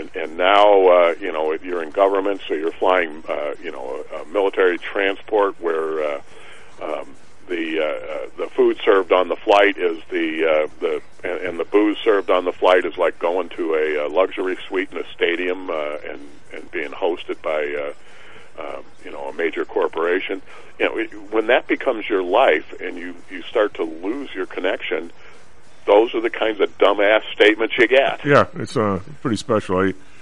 and now you're in government, so you're flying military transport where the food served on the flight is and the booze served on the flight is like going to a luxury suite in a stadium and being hosted by a major corporation. When that becomes your life and you start to lose your connection, those are the kinds of dumbass statements you get. Yeah, it's pretty special.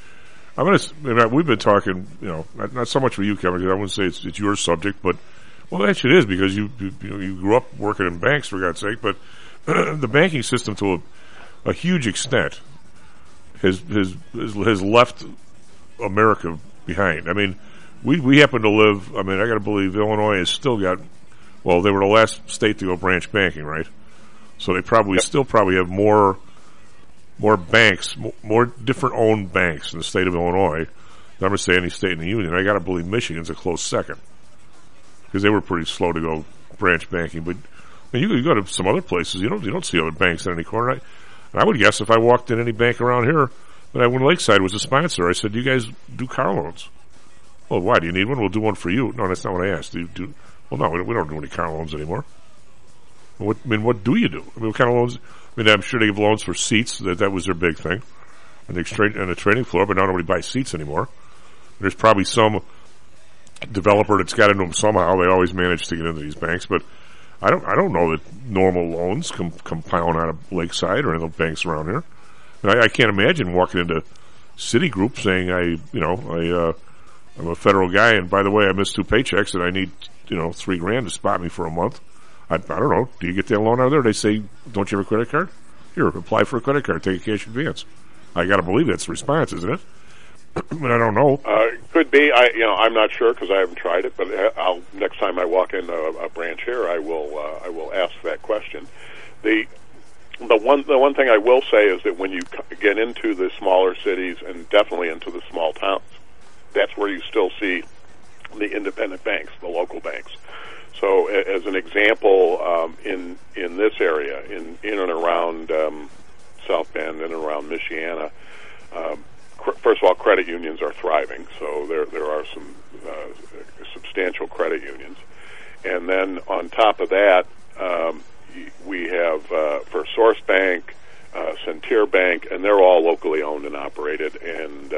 We've been talking, not so much for you, Kevin, because I wouldn't say it's your subject, but well, actually it is, because you grew up working in banks, for God's sake. But the banking system, to a huge extent, has left America behind. I mean, we happen to live. I mean, I got to believe Illinois has still got. Well, they were the last state to go branch banking, right? So they still have more banks, more different owned banks in the state of Illinois than I'm going to say any state in the union. I got to believe Michigan's a close second, because they were pretty slow to go branch banking. But you go to some other places, you don't see other banks in any corner. And I would guess if I walked in any bank around here, but when Lakeside was a sponsor, I said, "Do you guys do car loans?" "Well, why? Do you need one? We'll do one for you." "No, that's not what I asked. Do you do?" "Well, no, we don't do any car loans anymore." What do you do? What kind of loans? I'm sure they give loans for seats. That was their big thing, on the trading floor. But now nobody buys seats anymore. There's probably some developer that's got into them somehow. They always manage to get into these banks, but I don't know that normal loans come piling out of Lakeside or any of the banks around here. I can't imagine walking into Citigroup saying I'm a federal guy, and by the way, I missed 2 paychecks and I need $3,000 to spot me for a month. I don't know. Do you get that loan out of there? They say, "Don't you have a credit card? Here, apply for a credit card. Take a cash advance." I got to believe that's the response, isn't it? But I don't know. Could be. I'm not sure because I haven't tried it. But next time I walk in a branch here, I will ask that question. The one thing I will say is that when you get into the smaller cities and definitely into the small towns, that's where you still see the independent banks, the local banks. So, as an example, in this area, in and around South Bend and around Michiana, first of all, credit unions are thriving. So there are some substantial credit unions, and then on top of that, we have First Source Bank, Centier Bank, and they're all locally owned and operated, and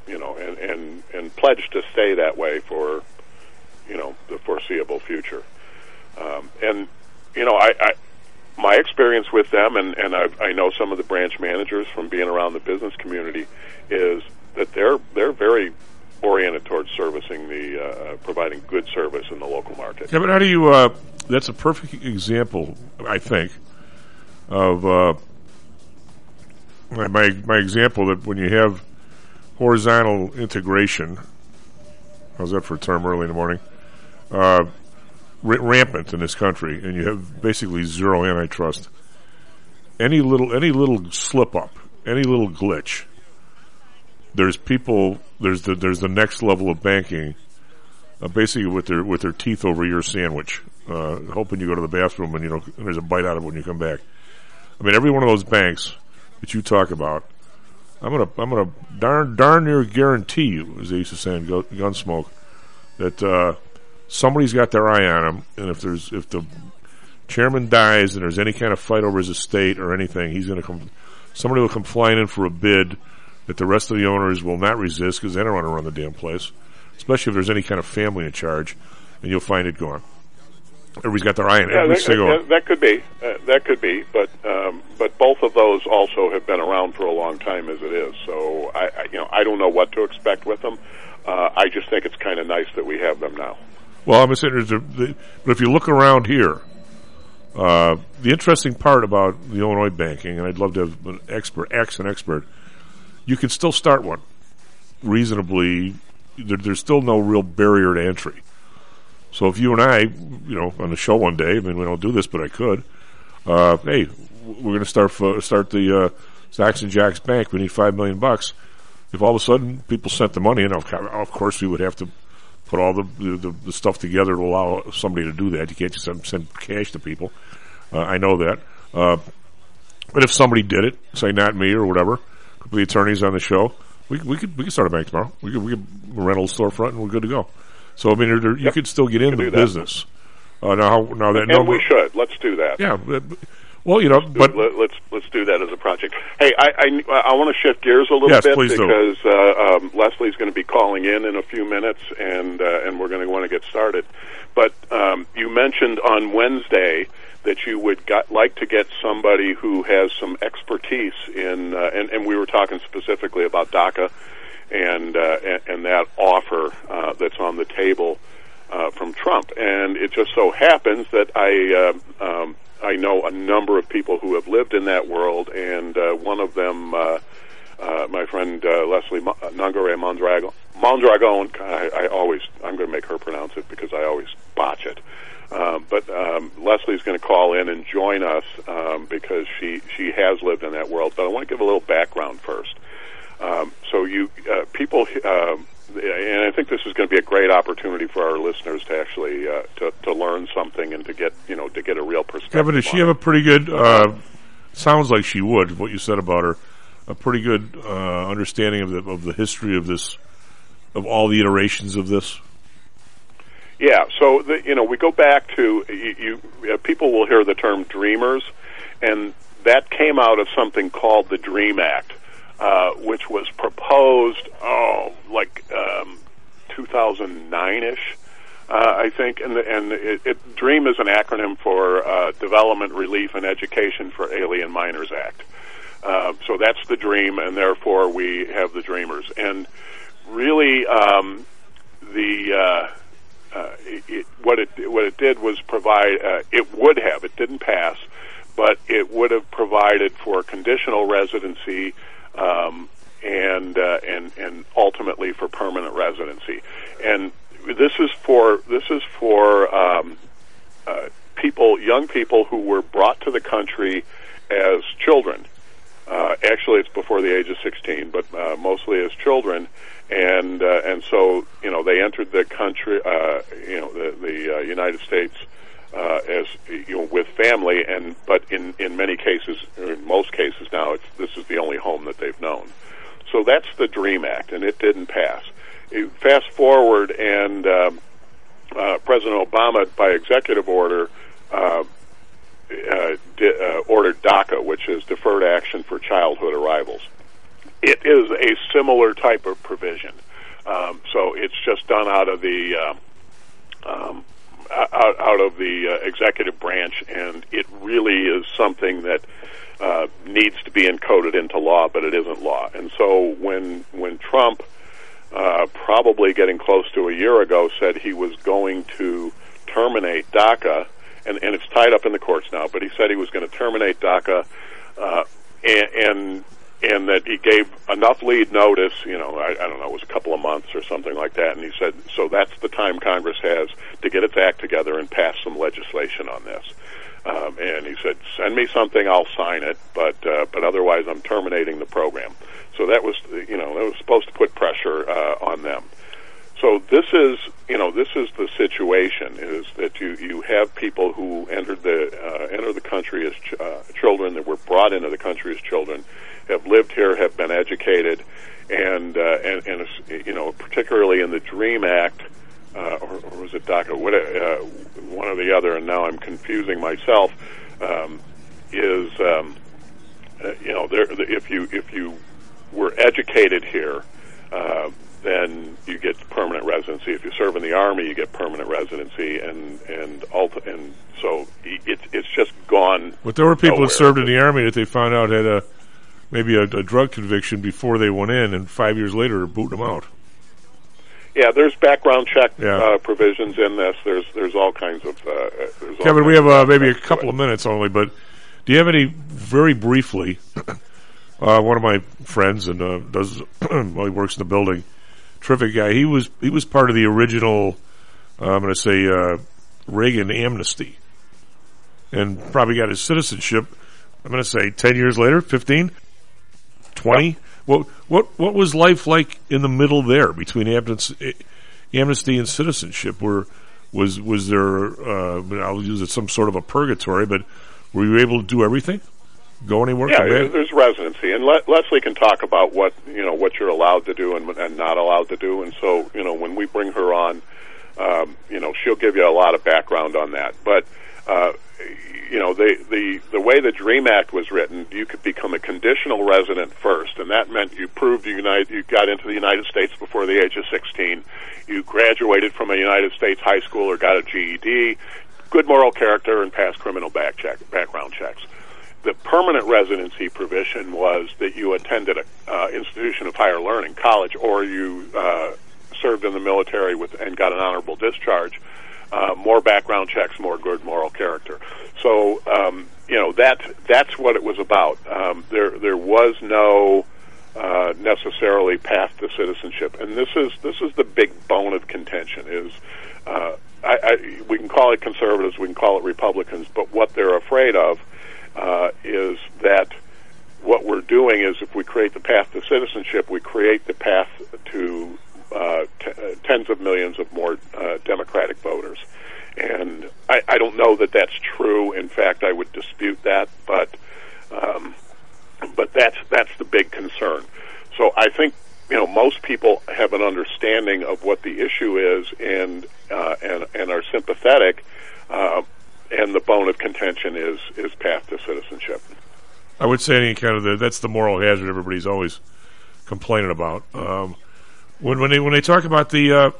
and pledged to stay that way for the foreseeable future. My experience with them, and I know some of the branch managers from being around the business community, is that they're very oriented towards servicing providing good service in the local market. Yeah, but how do you? That's a perfect example, I think, of my example that when you have horizontal integration, how's that for a term early in the morning? Rampant in this country, and you have basically zero antitrust. Any little slip up, any little glitch, there's people. There's the next level of banking, basically with their teeth over your sandwich, hoping you go to the bathroom and there's a bite out of it when you come back. I mean, every one of those banks that you talk about, I'm gonna darn near guarantee you, as they used to say in Gunsmoke, that somebody's got their eye on him, and if the chairman dies and there's any kind of fight over his estate or anything, somebody will come flying in for a bid that the rest of the owners will not resist because they don't want to run the damn place, especially if there's any kind of family in charge, and you'll find it gone. Everybody's got their eye on every single one. That could be, but both of those also have been around for a long time as it is. So I don't know what to expect with them. I just think it's kind of nice that we have them now. Well, I'm saying, but if you look around here, the interesting part about the Illinois banking, and I'd love to have an expert, you can still start one reasonably. There's still no real barrier to entry. So if you and I, on the show one day, we don't do this, but I could. Hey, we're going to start the Zaxxon Jacks Bank. We need $5 million. If all of a sudden people sent the money in, of course we would have to put all the stuff together to allow somebody to do that. You can't just send cash to people. I know that. But if somebody did it, say not me or whatever, the attorneys on the show, we could start a bank tomorrow. We could rent a storefront and we're good to go. So I mean, you could still get into the business. Now that and we should. Let's do that. Yeah. Well, but let's do that as a project. Hey, I want to shift gears a little bit because Leslie's going to be calling in a few minutes, and we're going to want to get started. But you mentioned on Wednesday that you would like to get somebody who has some expertise in, and we were talking specifically about DACA and that offer that's on the table from Trump. And it just so happens that I know a number of people who have lived in that world, and one of them, my friend Leslie Nungare Mondragon. I'm going to make her pronounce it because I always botch it. But Leslie's going to call in and join us because she has lived in that world. But I want to give a little background first. So you people. And I think this is going to be a great opportunity for our listeners to actually to learn something and to get a real perspective. Kevin, does she have a pretty good? Sounds like she would. What you said about her, a pretty good understanding of the history of this, of all the iterations of this. Yeah. So we go back to people will hear the term dreamers, and that came out of something called the DREAM Act. Which was proposed, 2009-ish, I think, and DREAM is an acronym for Development, Relief, and Education for Alien Minors Act. So that's the DREAM, and therefore we have the Dreamers. And really, what it did was provide. It didn't pass, but it would have provided for conditional residency. And ultimately for permanent residency, and this is for young people who were brought to the country as children. Actually, it's before the age of 16, but mostly as children, and so they entered the country, the United States. As with family, but in many cases, or in most cases now, this is the only home that they've known. So that's the DREAM Act, and it didn't pass. Fast forward, and President Obama, by executive order, ordered DACA, which is Deferred Action for Childhood Arrivals. It is a similar type of provision. So it's just done out of the executive branch, and it really is something that needs to be encoded into law, but it isn't law. And so when Trump, probably getting close to a year ago, said he was going to terminate DACA, and it's tied up in the courts now, but he said he was going to terminate DACA, and that he gave enough lead notice, I don't know, it was a couple of months or something like that, and he said, so that's the time Congress has to get its act together and pass some legislation on this. And he said, send me something, I'll sign it, but otherwise I'm terminating the program. So that was, that was supposed to put pressure on them. So this is the situation, is that you have people who enter the country as children, that were brought into the country as children, have lived here, have been educated, and particularly in the DREAM Act, or was it DACA? One or the other, and now I'm confusing myself. If you were educated here, then you get permanent residency. If you serve in the Army, you get permanent residency, and so it's just gone. But there were people that served in the Army that they found out had maybe a drug conviction before they went in, and 5 years later they're booting them out. Yeah, there's background check provisions in this. There's all kinds of. Kevin, we have maybe a couple of minutes only, but do you have any, very briefly? One of my friends and he works in the building. Terrific guy. He was part of the original. I'm going to say Reagan amnesty, and probably got his citizenship. I'm going to say 10 years later, 15, 20. Yep. What was life like in the middle there between amnesty and citizenship? Was there? I'll use it some sort of a purgatory, but were you able to do everything? go anywhere? Yeah, there's residency, and Leslie can talk about what you're allowed to do and not allowed to do. And so, when we bring her on, she'll give you a lot of background on that. But the way the DREAM Act was written, you could become a conditional resident first, and that meant you proved you got into the United States before the age of 16, you graduated from a United States high school or got a GED, good moral character, and passed criminal background checks. The permanent residency provision was that you attended an institution of higher learning, college, or you served in the military and got an honorable discharge. More background checks, more good moral character. So, that's what it was about. There was no necessarily path to citizenship, and this is the big bone of contention. Is we can call it conservatives, we can call it Republicans, but what they're afraid of is that what we're doing is, if we create the path to citizenship, we create the path to tens of millions of more Democratic voters. And I don't know that that's true. In fact, I would dispute that, but that's the big concern. So I think most people have an understanding of what the issue is and are sympathetic. And the bone of contention is path to citizenship. I would say any kind of that's the moral hazard everybody's always complaining about. When they talk about the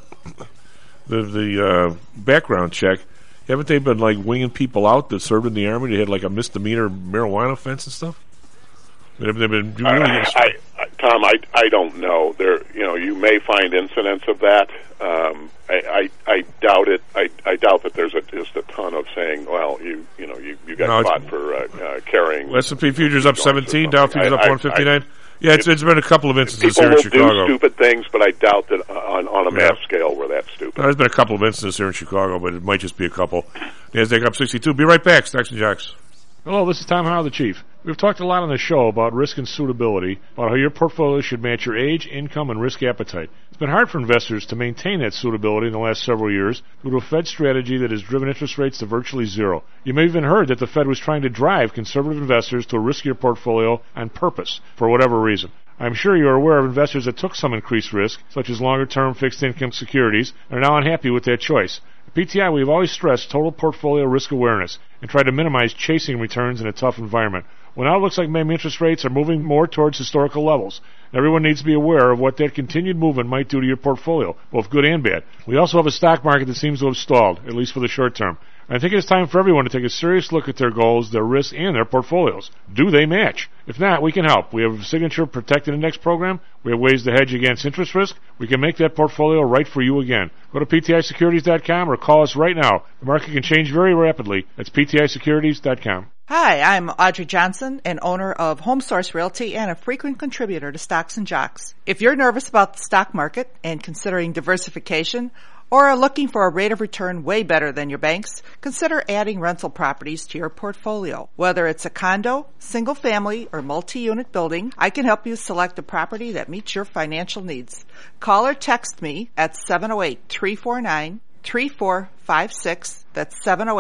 background check, haven't they been like winging people out that served in the Army? They had like a misdemeanor marijuana offense and stuff. They've been really Tom, I don't know. There, you may find incidents of that. I doubt it. I doubt that there's just a ton of saying, well, you got caught for carrying. S&P futures up 17, Dow futures up 159. Yeah, it's been a couple of instances here in Chicago. People will do stupid things, but I doubt that on a mass scale we're that stupid. There's been a couple of instances here in Chicago, but it might just be a couple. NASDAQ up 62. Be right back. Stocks and Jocks. Hello, this is Tom Howell, the Chief. We've talked a lot on the show about risk and suitability, about how your portfolio should match your age, income, and risk appetite. It's been hard for investors to maintain that suitability in the last several years due to a Fed strategy that has driven interest rates to virtually zero. You may have even heard that the Fed was trying to drive conservative investors to a riskier portfolio on purpose, for whatever reason. I'm sure you are aware of investors that took some increased risk, such as longer-term fixed-income securities, and are now unhappy with that choice. At PTI, we have always stressed total portfolio risk awareness and tried to minimize chasing returns in a tough environment. Well, now it looks like maybe interest rates are moving more towards historical levels. Everyone needs to be aware of what that continued movement might do to your portfolio, both good and bad. We also have a stock market that seems to have stalled, at least for the short term. I think it's time for everyone to take a serious look at their goals, their risks, and their portfolios. Do they match? If not, we can help. We have a Signature Protected Index program. We have ways to hedge against interest risk. We can make that portfolio right for you again. Go to PTIsecurities.com or call us right now. The market can change very rapidly. That's PTIsecurities.com. Hi, I'm Audrey Johnson, an owner of HomeSource Realty and a frequent contributor to Stocks and Jocks. If you're nervous about the stock market and considering diversification, or are looking for a rate of return way better than your banks, consider adding rental properties to your portfolio. Whether it's a condo, single family, or multi-unit building, I can help you select a property that meets your financial needs. Call or text me at 708-349-3456. That's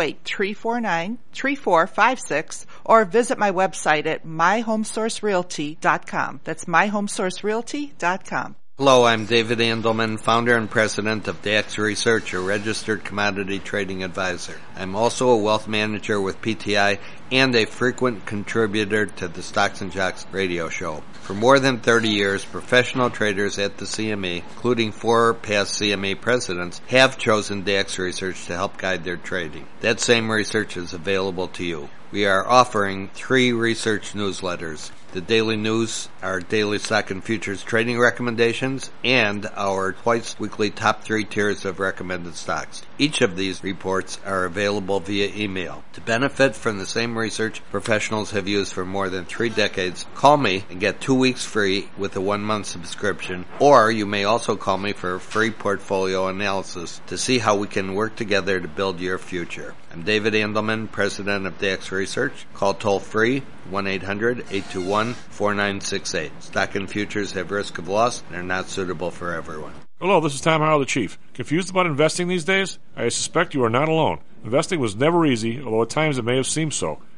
708-349-3456. Or visit my website at myhomesourcerealty.com. That's myhomesourcerealty.com. Hello, I'm David Andelman, founder and president of DAX Research, a registered commodity trading advisor. I'm also a wealth manager with PTI and a frequent contributor to the Stocks and Jocks radio show. For more than 30 years, professional traders at the CME, including 4 past CME presidents, have chosen DAX Research to help guide their trading. That same research is available to you. We are offering 3 research newsletters. The daily news, our daily stock and futures trading recommendations, and our twice-weekly top 3 tiers of recommended stocks. Each of these reports are available via email. To benefit from the same research professionals have used for more than 3 decades, call me and get 2 weeks free with a 1-month subscription, or you may also call me for a free portfolio analysis to see how we can work together to build your future. I'm David Andelman, president of DAX Research. Call toll-free 1-800-821-4968. Stock and futures have risk of loss and are not suitable for everyone. Hello, this is Tom Howell, the Chief. Confused about investing these days? I suspect you are not alone. Investing was never easy, although at times it may have seemed so.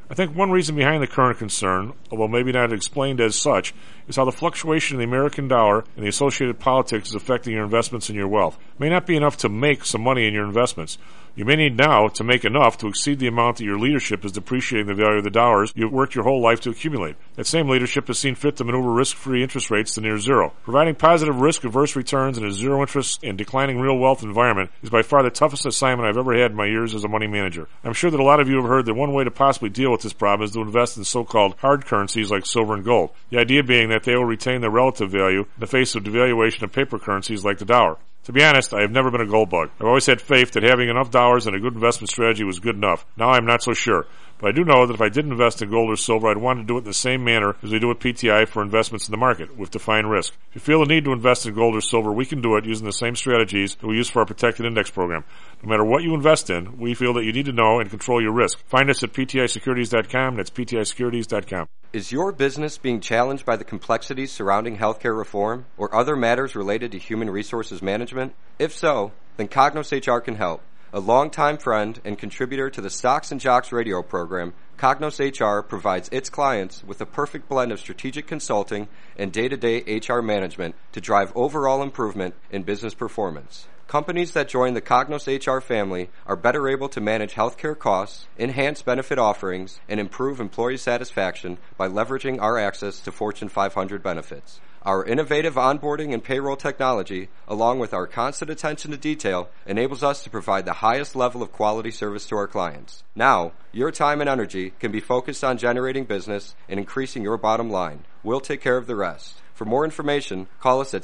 I think one reason behind the current concern, although maybe not explained as such, is how the fluctuation in the American dollar and the associated politics is affecting your investments and your wealth. It may not be enough to make some money in your investments. You may need now to make enough to exceed the amount that your leadership is depreciating the value of the dollars you've worked your whole life to accumulate. That same leadership has seen fit to maneuver risk-free interest rates to near zero. Providing positive risk-averse returns in a zero-interest and declining real wealth environment is by far the toughest assignment I've ever had in my years as a money manager. I'm sure that a lot of you have heard that one way to possibly deal with this problem is to invest in so-called hard currencies like silver and gold. The idea being that they will retain their relative value in the face of devaluation of paper currencies like the dollar. To be honest, I have never been a gold bug. I've always had faith that having enough dollars and a good investment strategy was good enough. Now I'm not so sure. But I do know that if I did invest in gold or silver, I'd want to do it in the same manner as we do with PTI for investments in the market, with defined risk. If you feel the need to invest in gold or silver, we can do it using the same strategies that we use for our protected index program. No matter what you invest in, we feel that you need to know and control your risk. Find us at PTIsecurities.com. That's PTIsecurities.com. Is your business being challenged by the complexities surrounding healthcare reform or other matters related to human resources management? If so, then Cognos HR can help. A longtime friend and contributor to the Stocks and Jocks radio program, Cognos HR provides its clients with a perfect blend of strategic consulting and day-to-day HR management to drive overall improvement in business performance. Companies that join the Cognos HR family are better able to manage healthcare costs, enhance benefit offerings, and improve employee satisfaction by leveraging our access to Fortune 500 benefits. Our innovative onboarding and payroll technology, along with our constant attention to detail, enables us to provide the highest level of quality service to our clients. Now, your time and energy can be focused on generating business and increasing your bottom line. We'll take care of the rest. For more information, call us at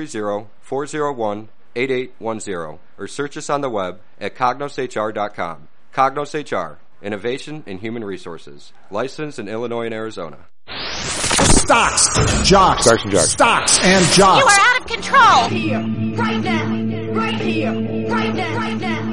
630-401-8810 or search us on the web at cognoshr.com. Cognos HR, innovation in human resources. Licensed in Illinois and Arizona. Stocks, jocks, Stocks and jocks. Stocks and jocks. You are out of control. Here, right now, right here, right now, right now.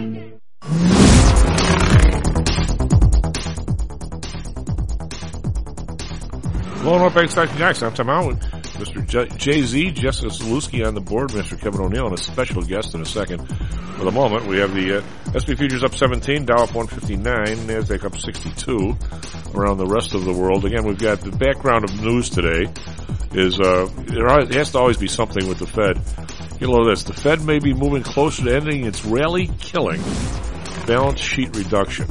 Hello and welcome back to Stocks and Jocks. I'm Tom Allen with Mr. Jay-Z, Jessica Zaluski on the board, Mr. Kevin O'Neill, and a special guest in a second. For the moment, we have the S&P futures up 17, Dow up 159, NASDAQ up 62 around the rest of the world. Again, we've got the background of news today is there has to always be something with the Fed. Get a load of this. The Fed may be moving closer to ending its rally-killing balance sheet reduction.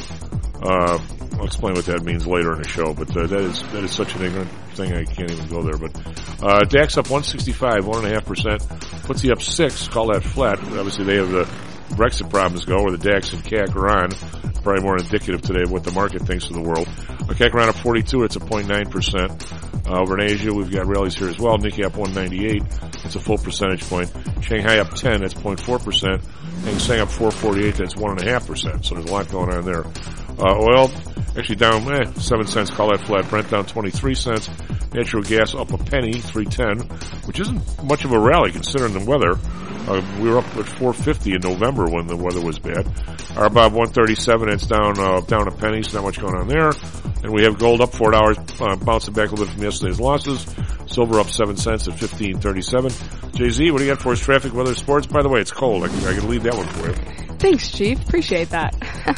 I'll explain what that means later in the show, but that is such an ignorant thing I can't even go there. But DAX up 165, 1.5%. FTSE up 6, call that flat. Obviously, they have the Brexit problems go, where the DAX and CAC are on. Probably more indicative today of what the market thinks of the world. CAC around up 42, it's a 0.9%. Over in Asia, we've got rallies here as well. Nikkei up 198, it's a full percentage point. Shanghai up 10, that's 0.4%. Hang Seng up 448, that's 1.5%. So there's a lot going on there. Oil actually down 7 cents, call that flat. Brent down 23 cents. Natural gas up a penny, 310, which isn't much of a rally considering the weather. We were up at 450 in November when the weather was bad. RBOB 137, it's down a penny, so not much going on there. And we have gold up $4, bouncing back a little bit from yesterday's losses. Silver up 7 cents at 15.37. Jay-Z, what do you got for us? Traffic, weather, sports? By the way, it's cold. I can leave that one for you. Thanks, Chief. Appreciate that.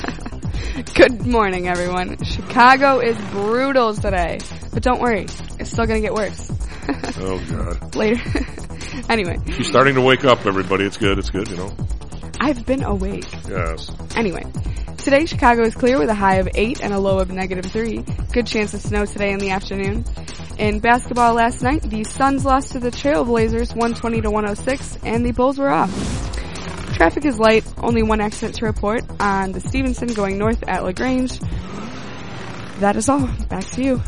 Good morning, everyone. Chicago is brutal today, but don't worry, it's still going to get worse. Oh, God. Later. Anyway. She's starting to wake up, everybody. It's good, you know. I've been awake. Yes. Anyway. Today, Chicago is clear with a high of 8 and a low of -3. Good chance of snow today in the afternoon. In basketball last night, the Suns lost to the Trailblazers 120-106, and the Bulls were off. Traffic is light, only one accident to report on the Stevenson going north at LaGrange. That is all. Back to you.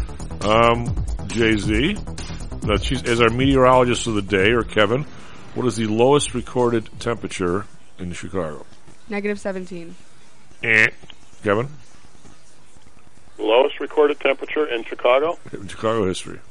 Jay-Z, as our meteorologist of the day, or Kevin, what is the lowest recorded temperature in Chicago? -17. Kevin? Lowest recorded temperature in Chicago? In Chicago history.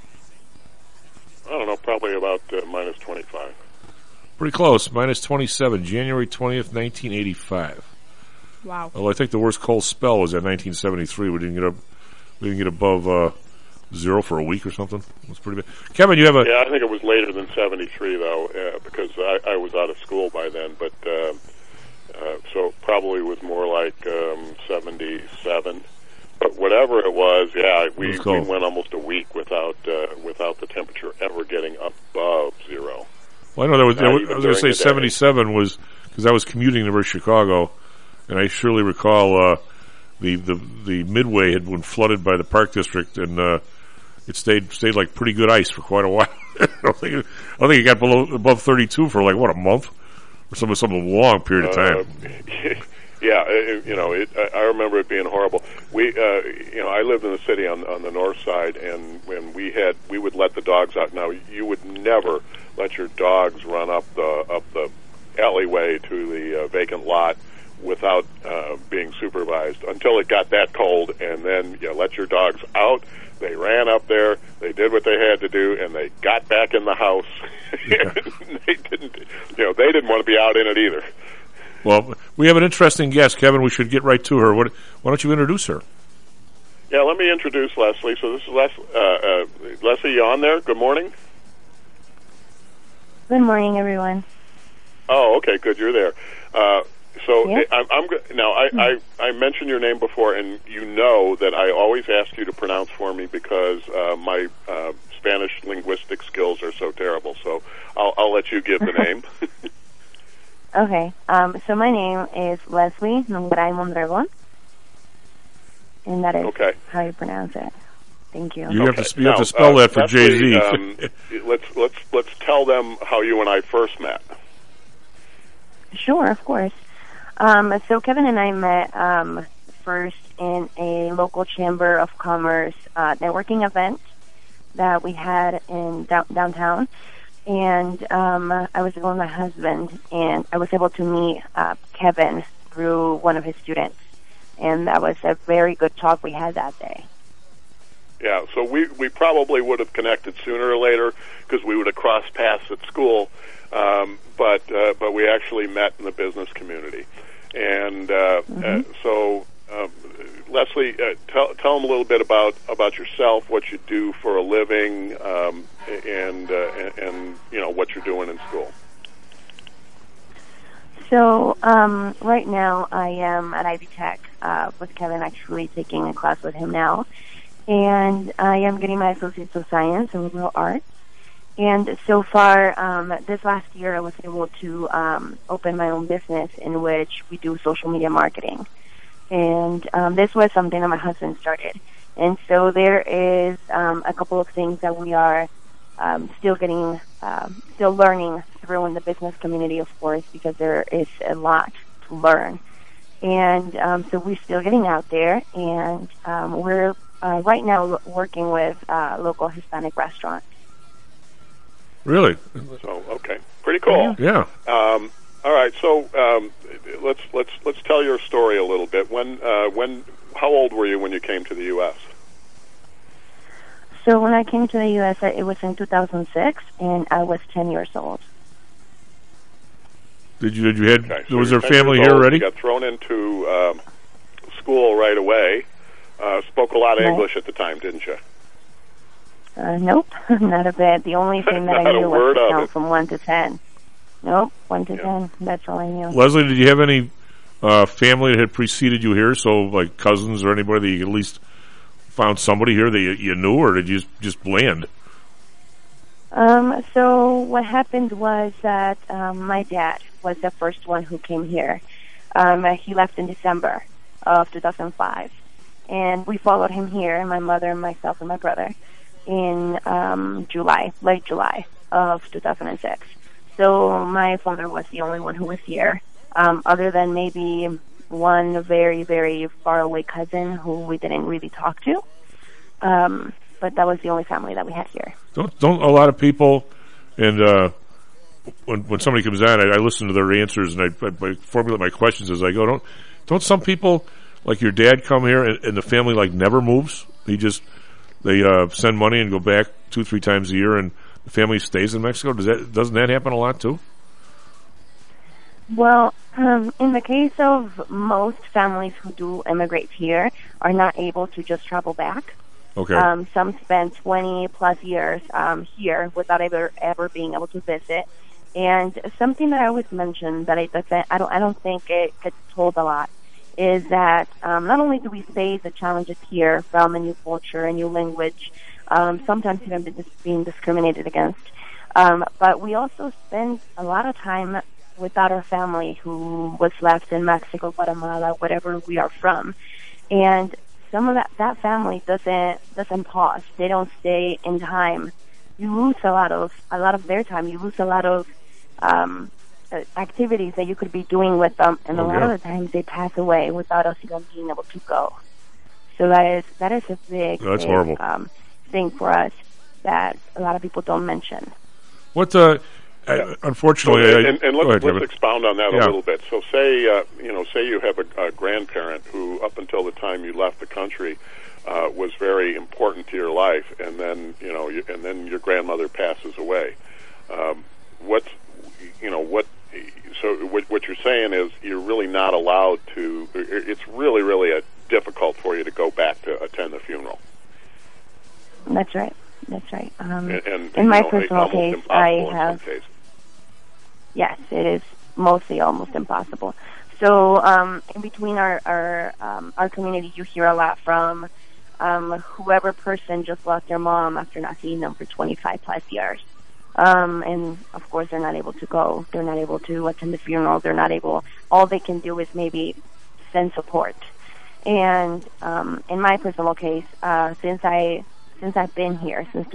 I don't know, probably about minus 25. Pretty close, minus 27, January 20th, 1985. Wow. Well, I think the worst cold spell was at 1973. We didn't get above zero for a week or something. It was pretty bad. Kevin, you have a... Yeah, I think it was later than 73, though, because I was out of school by then, but so probably was more like 77. But whatever it was, we was cold. went almost a week without the temperature ever getting above zero. Well, I know I was going to say during the day. 77 was because I was commuting to Chicago, and I surely recall the Midway had been flooded by the Park District, and it stayed like pretty good ice for quite a while. I don't think it got above 32 for like a month or some long period of time. Yeah, I remember it being horrible. I lived in the city on the north side, and when we would let the dogs out. Now, you would never let your dogs run up the alleyway to the vacant lot without being supervised until it got that cold, and then you let your dogs out. They ran up there, they did what they had to do, and they got back in the house. They didn't want to be out in it either. Well, we have an interesting guest, Kevin. We should get right to her. Why don't you introduce her? Yeah, let me introduce Leslie. So this is Leslie, you on there? Good morning. Good morning, everyone. Oh, okay, good. You're there. So Yeah. I mentioned your name before, and you know that I always ask you to pronounce for me because my Spanish linguistic skills are so terrible. So I'll let you give the name. Okay, so my name is Leslie Nongray Mondragon, and that is Okay. how you pronounce it. Thank you. You have to spell that for Leslie, Jay-Z. Let's tell them how you and I first met. Sure, of course. So Kevin and I met first in a local Chamber of Commerce networking event that we had in downtown. And I was there with my husband, and I was able to meet Kevin through one of his students. And that was a very good talk we had that day. Yeah, so we probably would have connected sooner or later because we would have crossed paths at school, but we actually met in the business community. And so, Leslie, tell them a little bit about yourself, what you do for a living, and what you're doing in school. So right now I am at Ivy Tech with Kevin, actually taking a class with him now. And I am getting my Associates of Science in Liberal Arts. And so far, this last year, I was able to open my own business in which we do social media marketing. And this was something that my husband started. And so there is a couple of things that we are still learning through in the business community, of course, because there is a lot to learn. And so we're still getting out there, and we're right now working with local Hispanic restaurants. Really? So okay, pretty cool. Yeah. All right, so let's tell your story a little bit. How old were you when you came to the U.S.? So when I came to the U.S., it was in 2006, and I was 10 years old. Did you had? Okay, so was you're there 10 family years here old, already? You got thrown into school right away. Spoke a lot of Right. English at the time, didn't you? Nope, not a bit. The only thing that I Not a knew word was to of count it. from 1 to 10. Nope, 1 to 10. That's all I knew. Leslie, did you have any family that had preceded you here? So, like cousins or anybody that you at least found somebody here that you knew, or did you just land? So what happened was that my dad was the first one who came here. He left in December of 2005. And we followed him here, my mother, myself, and my brother, in late July of 2006. So my father was the only one who was here, other than maybe one very, very far away cousin who we didn't really talk to. But that was the only family that we had here. Don't a lot of people, and when somebody comes on, I listen to their answers and I formulate my questions as I go. Don't some people like your dad come here and the family like never moves? They send money and go back 2-3 times a year, and the family stays in Mexico. Doesn't that happen a lot too? Well, in the case of most families who do immigrate here, are not able to just travel back. Okay. Some spend 20 plus years here without ever being able to visit. And something that I always mention that I don't think it gets told a lot is that not only do we face the challenges here from a new culture, a new language, sometimes even being discriminated against, but we also spend a lot of time without our family who was left in Mexico, Guatemala, whatever we are from. And some of that family doesn't pause. They don't stay in time. You lose a lot of their time. You lose a lot of activities that you could be doing with them, and a lot of the times they pass away without us even being able to go. So that is a big, horrible thing for us that a lot of people don't mention. What unfortunately, let's expound on that a little bit. So say you have a grandparent who, up until the time you left the country, was very important to your life, and then your grandmother passes away. What you're saying is you're really not allowed to. It's really, really difficult for you to go back to attend the funeral. That's right. In my personal case, I have. Yes, it is mostly almost impossible. So in between our community, you hear a lot from whoever person just lost their mom after not seeing them for 25 plus years. And of course they're not able to go. They're not able to attend the funeral. They're not able, all they can do is maybe send support. And in my personal case, since I've been here since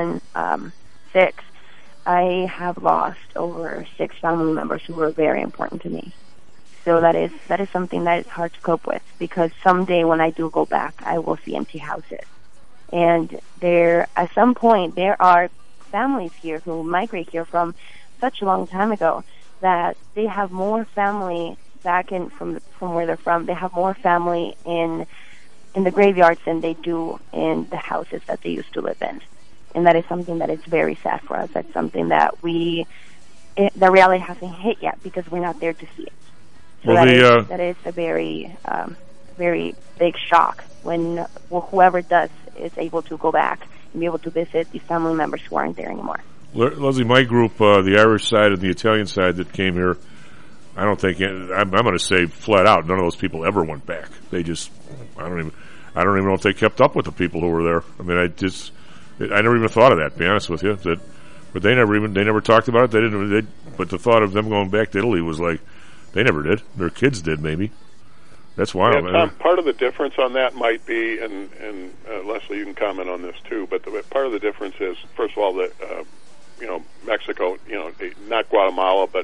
2006, I have lost over 6 family members who were very important to me. So that is something that is hard to cope with, because someday when I do go back, I will see empty houses. And at some point, there are families here who migrate here from such a long time ago that they have more family back from where they're from. They have more family in the graveyards than they do in the houses that they used to live in. And that is something that is very sad for us. That's something that the reality hasn't hit yet because we're not there to see it. So that is a very, very big shock when whoever is able to go back and be able to visit these family members who aren't there anymore. Leslie, my group, the Irish side and the Italian side that came here, I don't think, I'm going to say flat out, none of those people ever went back. They just, I don't even know if they kept up with the people who were there. I mean, I never even thought of that, to be honest with you. But they never talked about it. But the thought of them going back to Italy was like, they never did. Their kids did, maybe. That's wild. Yeah, Tom, part of the difference on that might be, and Leslie, you can comment on this too, but part of the difference is, first of all, that Mexico, not Guatemala, but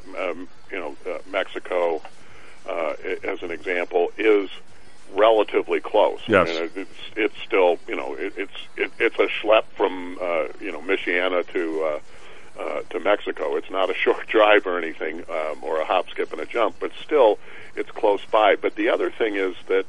Mexico, as an example, is relatively close. Yes. I mean, it's still, it's a schlep from Michiana to Mexico. It's not a short drive or anything, or a hop, skip, and a jump, but still, it's close by. But the other thing is that,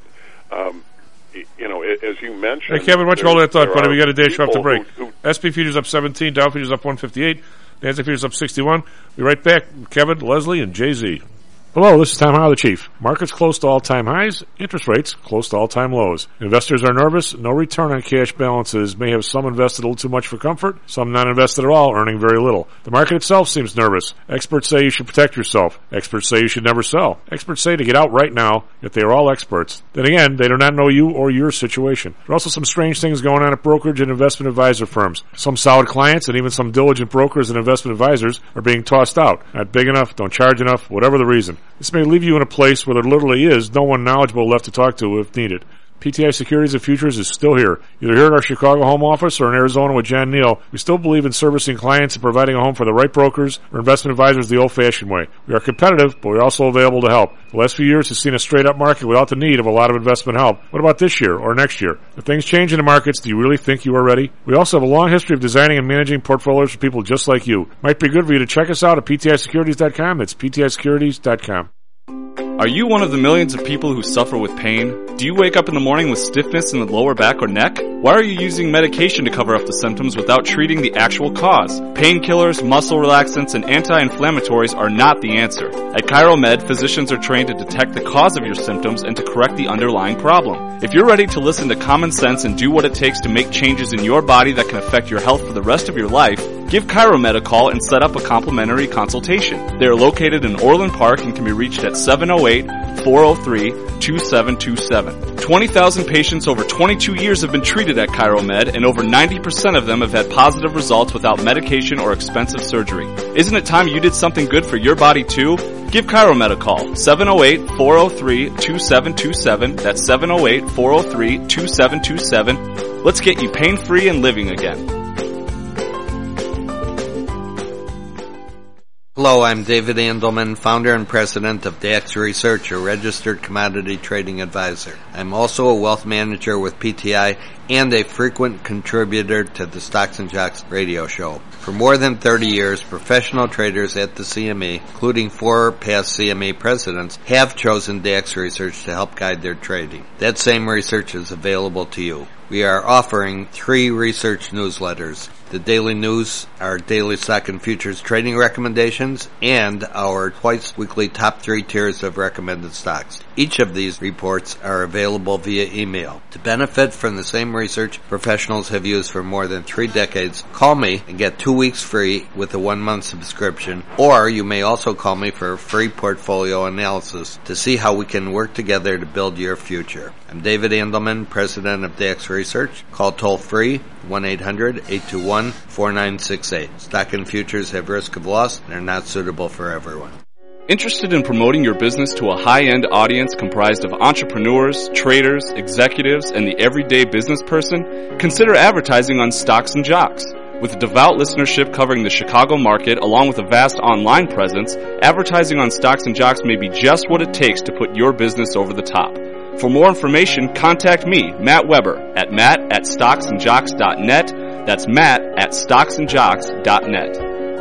as you mentioned... Hey, Kevin, why don't you hold that thought, buddy? We got a day short to break. SP futures up 17, Dow futures up 158, NASDAQ futures up 61. Be right back. Kevin, Leslie, and Jay-Z. Hello, this is Tom Howell, the Chief. Markets close to all-time highs, interest rates close to all-time lows. Investors are nervous. No return on cash balances may have some invested a little too much for comfort, some not invested at all, earning very little. The market itself seems nervous. Experts say you should protect yourself. Experts say you should never sell. Experts say to get out right now, yet they are all experts. Then again, they do not know you or your situation. There are also some strange things going on at brokerage and investment advisor firms. Some solid clients and even some diligent brokers and investment advisors are being tossed out. Not big enough, don't charge enough, whatever the reason. This may leave you in a place where there literally is no one knowledgeable left to talk to if needed. PTI Securities and Futures is still here. Either here at our Chicago home office or in Arizona with John Neal, we still believe in servicing clients and providing a home for the right brokers or investment advisors the old-fashioned way. We are competitive, but we're also available to help. The last few years has seen a straight-up market without the need of a lot of investment help. What about this year or next year? If things change in the markets, do you really think you are ready? We also have a long history of designing and managing portfolios for people just like you. Might be good for you to check us out at PTISecurities.com. That's PTISecurities.com. Are you one of the millions of people who suffer with pain? Do you wake up in the morning with stiffness in the lower back or neck? Why are you using medication to cover up the symptoms without treating the actual cause? Painkillers, muscle relaxants, and anti-inflammatories are not the answer. At ChiroMed, physicians are trained to detect the cause of your symptoms and to correct the underlying problem. If you're ready to listen to common sense and do what it takes to make changes in your body that can affect your health for the rest of your life, Give ChiroMed a call and set up a complimentary consultation. They are located in Orland Park and can be reached at 708-403-2727. 20,000 patients over 22 years have been treated at ChiroMed, and over 90% of them have had positive results without medication or expensive surgery. Isn't it time you did something good for your body too? Give ChiroMed a call, 708-403-2727. That's 708-403-2727. Let's get you pain-free and living again. Hello, I'm David Andelman, founder and president of DAX Research, a registered commodity trading advisor. I'm also a wealth manager with PTI and a frequent contributor to the Stocks and Jocks radio show. For more than 30 years, professional traders at the CME, including 4 past CME presidents, have chosen DAX Research to help guide their trading. That same research is available to you. We are offering 3 research newsletters. The Daily News, our daily stock and futures trading recommendations, and our twice-weekly top 3 tiers of recommended stocks. Each of these reports are available via email. To benefit from the same research professionals have used for more than 3 decades, call me and get 2 weeks free with a 1-month subscription, or you may also call me for a free portfolio analysis to see how we can work together to build your future. I'm David Andelman, president of DAX Research. Call toll-free 1-800-821-4968. Stock and futures have risk of loss and are not suitable for everyone. Interested in promoting your business to a high-end audience comprised of entrepreneurs, traders, executives, and the everyday business person? Consider advertising on Stocks and Jocks. With a devout listenership covering the Chicago market along with a vast online presence, advertising on Stocks and Jocks may be just what it takes to put your business over the top. For more information, contact me, Matt Weber, at matt@stocksandjocks.net. That's matt@stocksandjocks.net.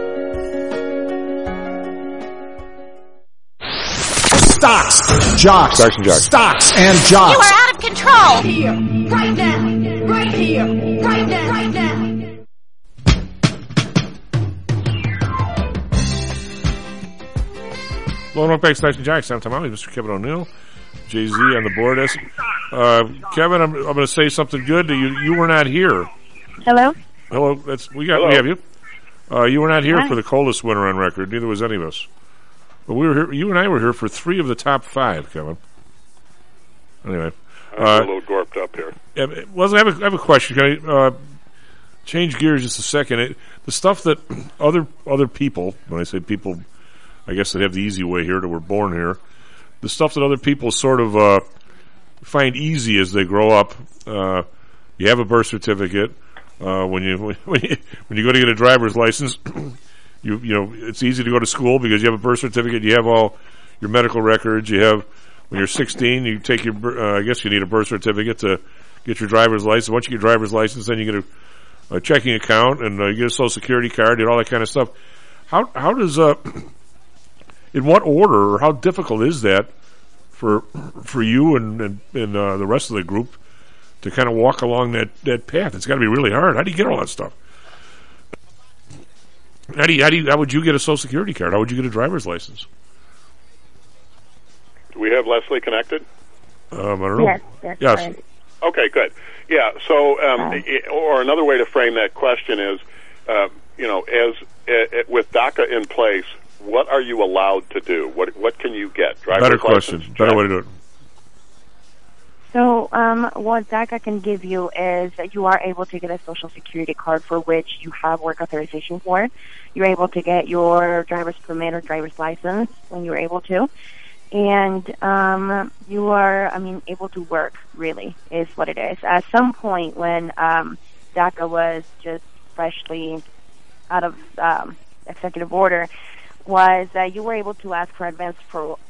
Stocks, jocks, Stocks and Jocks. Stocks and Jocks. You are out of control. Here, right now, right here, right now, right now. Welcome back to Stocks and Jocks. I'm Tom Alley, Mr. Kevin O'Neill. Jay-Z on the board. Kevin, I'm going to say something good. You were not here. Hello? Hello. We have you. You were not here for the coldest winter on record. Neither was any of us. But we were here. You and I were here for 3 of the top 5, Kevin. Anyway, I'm a little gorped up here. Well, I have a question. Can I change gears just a second? The stuff that other people, when I say people, I guess they have the easy way here that we're born here. The stuff that other people sort of find easy as they grow up. You have a birth certificate. When you go to get a driver's license, you know it's easy to go to school because you have a birth certificate. You have all your medical records. You have when you're 16, you take your. I guess you need a birth certificate to get your driver's license. Once you get your driver's license, then you get a checking account and you get a Social Security card and all that kind of stuff. How does in what order or how difficult is that for you and the rest of the group to kind of walk along that path? It's got to be really hard. How do you get all that stuff? How would you get a Social Security card? How would you get a driver's license? Do we have Leslie connected? I don't know. Yes. Fine. Okay, good. Yeah. So, or another way to frame that question is, with DACA in place, what are you allowed to do? What can you get? Better question. Better way to do it. So what DACA can give you is that you are able to get a Social Security card for which you have work authorization for. You're able to get your driver's permit or driver's license when you're able to. And you are, able to work, really, is what it is. At some point when DACA was just freshly out of executive order, was that you were able to ask for advanced parole,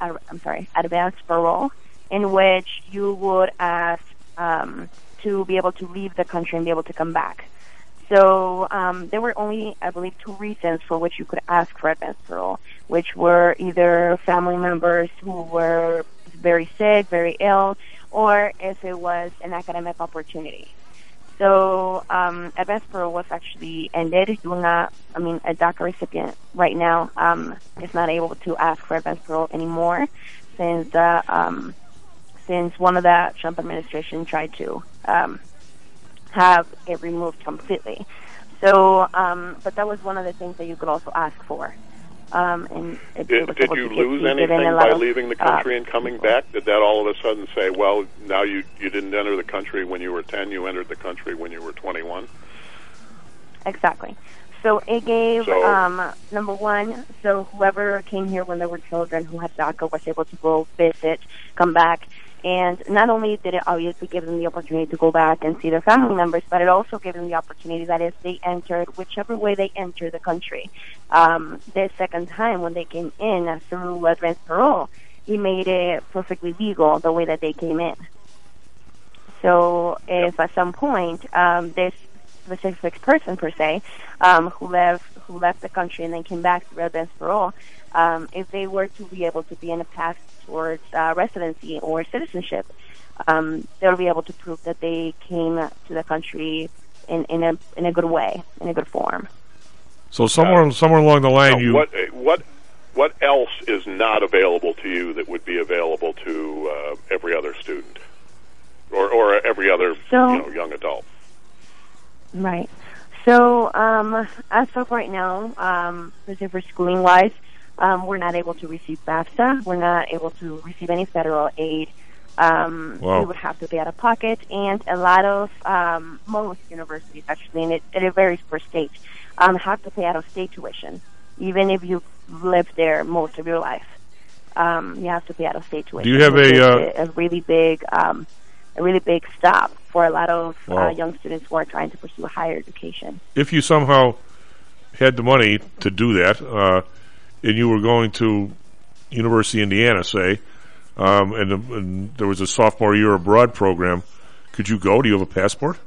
in which you would ask to be able to leave the country and be able to come back. So there were only, I believe, 2 reasons for which you could ask for advanced parole, which were either family members who were very sick, very ill, or if it was an academic opportunity. So advanced parole was actually ended. A DACA recipient right now is not able to ask for advanced parole anymore since one of the Trump administration tried to have it removed completely. So, but that was one of the things that you could also ask for. And did you lose anything by leaving the country and coming back? Did that all of a sudden say, well, now you didn't enter the country when you were 10, you entered the country when you were 21? Exactly. So it gave, number one, so whoever came here when they were children who had DACA was able to go visit, come back, and not only did it obviously give them the opportunity to go back and see their family members, but it also gave them the opportunity that if they entered, whichever way they entered the country, the second time when they came in through advanced parole, it made it perfectly legal the way that they came in. So if at some point this specific person per se who left the country and then came back through advanced parole, if they were to be able to be in a path towards residency or citizenship, they'll be able to prove that they came to the country in a good way, in a good form. So somewhere along the line, what else is not available to you that would be available to every other student or every other young adult? Right. So as of right now, for schooling wise, we're not able to receive FAFSA. We're not able to receive any federal aid. We would have to pay out of pocket, and a lot of most universities actually, and it varies per state, have to pay out of state tuition, even if you've lived there most of your life. You have to pay out of state tuition. Do you have a really big stop for a lot of young students who are trying to pursue higher education? If you somehow had the money to do that, and you were going to University of Indiana, say, and there was a sophomore year abroad program, could you go? Do you have a passport?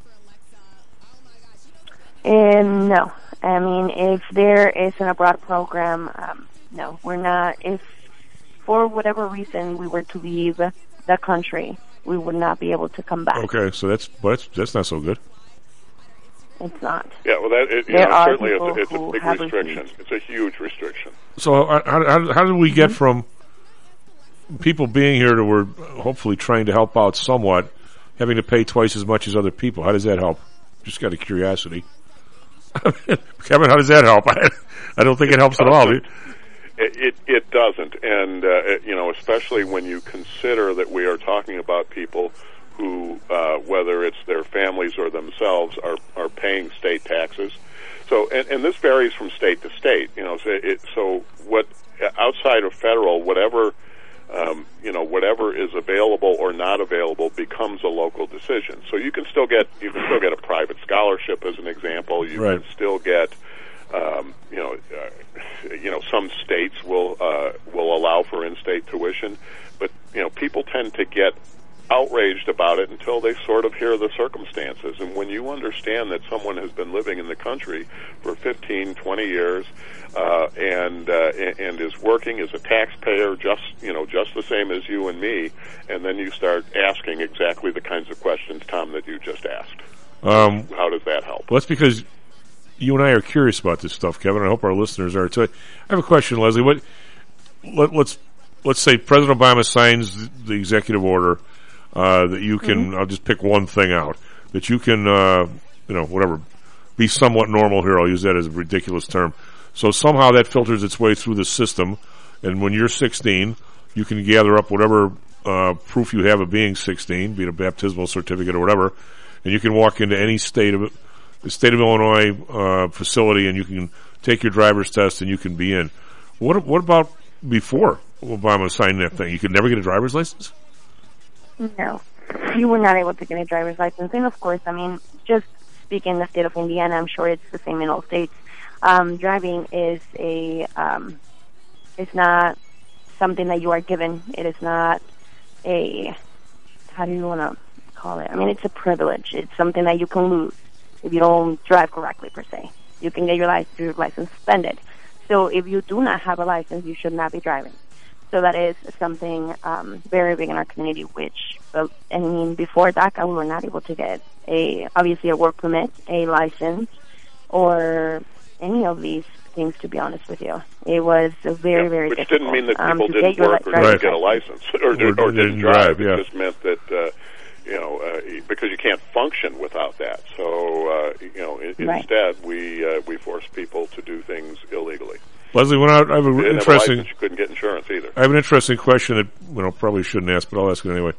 No. I mean, if there is an abroad program, no, we're not. If for whatever reason we were to leave the country, we would not be able to come back. Okay, so that's not so good. It's not. Yeah, well, certainly it's a big restriction. It's a huge restriction. So how do we get from people being here to we're hopefully trying to help out somewhat, having to pay twice as much as other people? How does that help? Just out of curiosity. Kevin, how does that help? I don't think it helps at all. It doesn't, and especially when you consider that we are talking about people who, whether it's their families or themselves, are paying state taxes. So, and this varies from state to state. So what outside of federal, whatever is available or not available becomes a local decision. So you can still get a private scholarship, as an example. You can still get, some states will allow for in-state tuition, but people tend to get outraged about it until they sort of hear the circumstances. And when you understand that someone has been living in the country for 15, 20 years, and is working as a taxpayer just the same as you and me, and then you start asking exactly the kinds of questions, Tom, that you just asked. How does that help? Well, that's because you and I are curious about this stuff, Kevin. I hope our listeners are too. I have a question, Leslie. Let's say President Obama signs the executive order that you can. I'll just pick one thing out that you can. Be somewhat normal here. I'll use that as a ridiculous term. So somehow that filters its way through the system, and when you're 16, you can gather up whatever proof you have of being 16, be it a baptismal certificate or whatever, and you can walk into any the state of Illinois facility, and you can take your driver's test, and you can be in. What about before Obama signed that thing? You could never get a driver's license? No, you were not able to get a driver's license. And of course, I mean, just speaking the state of Indiana, I'm sure it's the same in all states. Driving is it's not something that you are given. It is not how do you want to call it? I mean, it's a privilege. It's something that you can lose if you don't drive correctly, per se. You can get your license suspended. So if you do not have a license, you should not be driving. So that is something very big in our community, which, before DACA, we were not able to get obviously a work permit, a license, or any of these things, to be honest with you. It was very, very which difficult. Which didn't mean that people didn't work or didn't get a license or didn't drive. It just meant that, because you can't function without that. So, instead, we force people to do things illegally. Leslie, I have an interesting. You couldn't get insurance either. I have an interesting question that probably shouldn't ask, but I'll ask it anyway.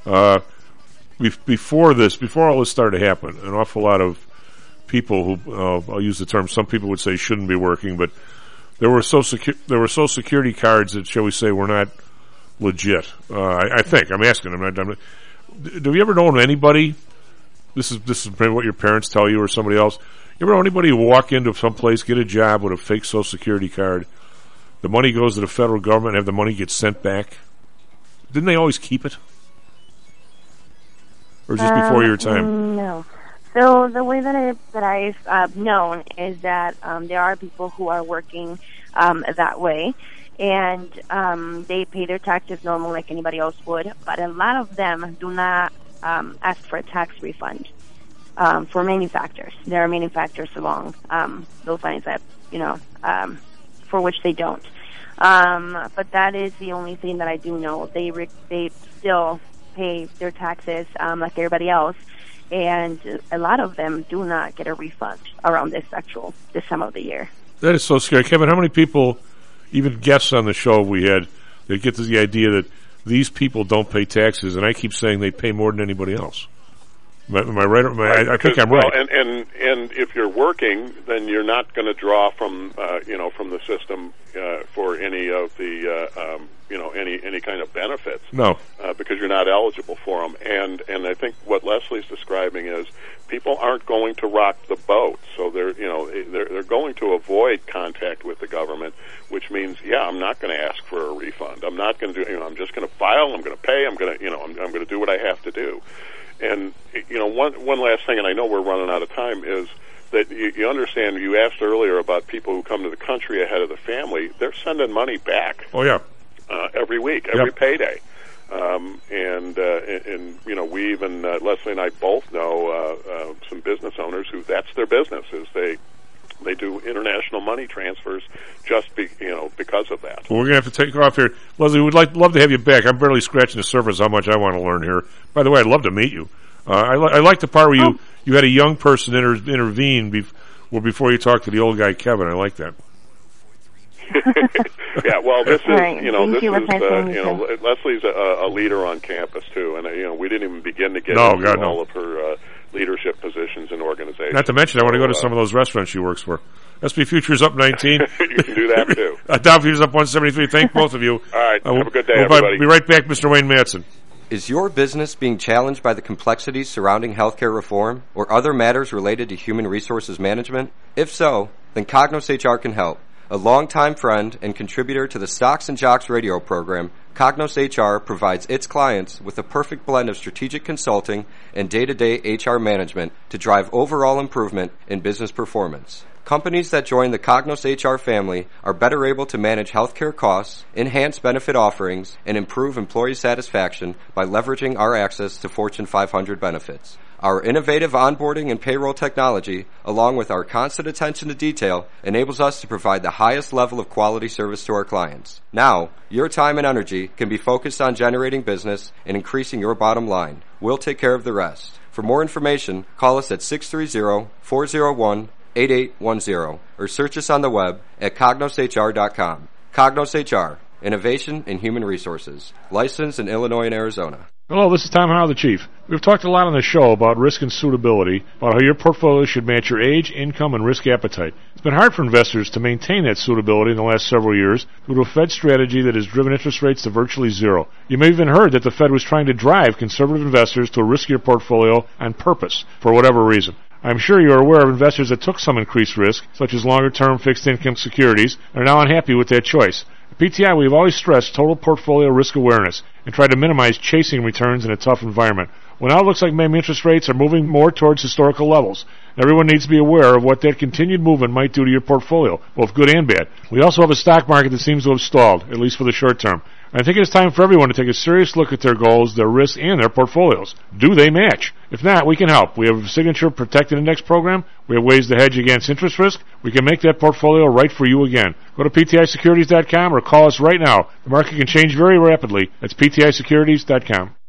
Before all this started to happen, an awful lot of people who I'll use the term, some people would say shouldn't be working, but there were Social Security cards that, shall we say, were not legit. I think I'm asking. Do you ever know anybody? This is maybe what your parents tell you or somebody else. You ever know anybody who walk into some place, get a job with a fake Social Security card, the money goes to the federal government, and have the money get sent back? Didn't they always keep it? Or just before your time? No. So the way that I've known is that there are people who are working that way, and they pay their taxes normal like anybody else would, but a lot of them do not ask for a tax refund for manufacturers. There are manufacturers along those lines that, for which they don't. But that is the only thing that I do know. They still pay their taxes like everybody else, and a lot of them do not get a refund around this time of the year. That is so scary. Kevin, how many people, even guests on the show we had, they get to the idea that these people don't pay taxes, and I keep saying they pay more than anybody else. Am I right? I think I'm right. Well, and if you're working, then you're not going to draw from from the system for any of the any kind of benefits. No, because you're not eligible for them. And I think what Leslie's describing is people aren't going to rock the boat, so they're going to avoid contact with the government, which means I'm not going to ask for a refund. I'm not going to do. I'm just going to file. I'm going to pay. I'm going to do what I have to do. And one last thing, and I know we're running out of time, is that you understand. You asked earlier about people who come to the country ahead of the family. They're sending money back. Oh yeah, every week, every payday, and we even Leslie and I both know some business owners who that's their business is they do international money transfers just because of that. Well, we're going to have to take off here. Leslie, we'd love to have you back. I'm barely scratching the surface how much I want to learn here. By the way, I'd love to meet you. I like the part where you had a young person intervene before you talked to the old guy, Kevin. I like that. Yeah, well, this is, right. Leslie's a leader on campus, too, and, we didn't even begin to get into all of her leadership positions in organizations. Not to mention, I want to go to some of those restaurants she works for. SP Futures up 19. You can do that, too. Dow Futures up 173. Thank both of you. All right, have a good day, everybody. We'll be right back, Mr. Wayne Madsen. Is your business being challenged by the complexities surrounding healthcare reform or other matters related to human resources management? If so, then Cognos HR can help. A longtime friend and contributor to the Stocks and Jocks radio program, Cognos HR provides its clients with a perfect blend of strategic consulting and day-to-day HR management to drive overall improvement in business performance. Companies that join the Cognos HR family are better able to manage healthcare costs, enhance benefit offerings, and improve employee satisfaction by leveraging our access to Fortune 500 benefits. Our innovative onboarding and payroll technology, along with our constant attention to detail, enables us to provide the highest level of quality service to our clients. Now, your time and energy can be focused on generating business and increasing your bottom line. We'll take care of the rest. For more information, call us at 630-401-8810 or search us on the web at cognoshr.com. Cognos HR, innovation in human resources. Licensed in Illinois and Arizona. Hello, this is Tom Howell, the Chief. We've talked a lot on the show about risk and suitability, about how your portfolio should match your age, income, and risk appetite. It's been hard for investors to maintain that suitability in the last several years due to a Fed strategy that has driven interest rates to virtually zero. You may have even heard that the Fed was trying to drive conservative investors to a riskier portfolio on purpose, for whatever reason. I'm sure you're aware of investors that took some increased risk, such as longer-term fixed-income securities, and are now unhappy with that choice. At PTI, we've always stressed total portfolio risk awareness and tried to minimize chasing returns in a tough environment. Well, now it looks like maybe interest rates are moving more towards historical levels. Everyone needs to be aware of what that continued movement might do to your portfolio, both good and bad. We also have a stock market that seems to have stalled, at least for the short term. I think it's time for everyone to take a serious look at their goals, their risks, and their portfolios. Do they match? If not, we can help. We have a signature protected index program. We have ways to hedge against interest risk. We can make that portfolio right for you again. Go to PTIsecurities.com or call us right now. The market can change very rapidly. That's PTIsecurities.com.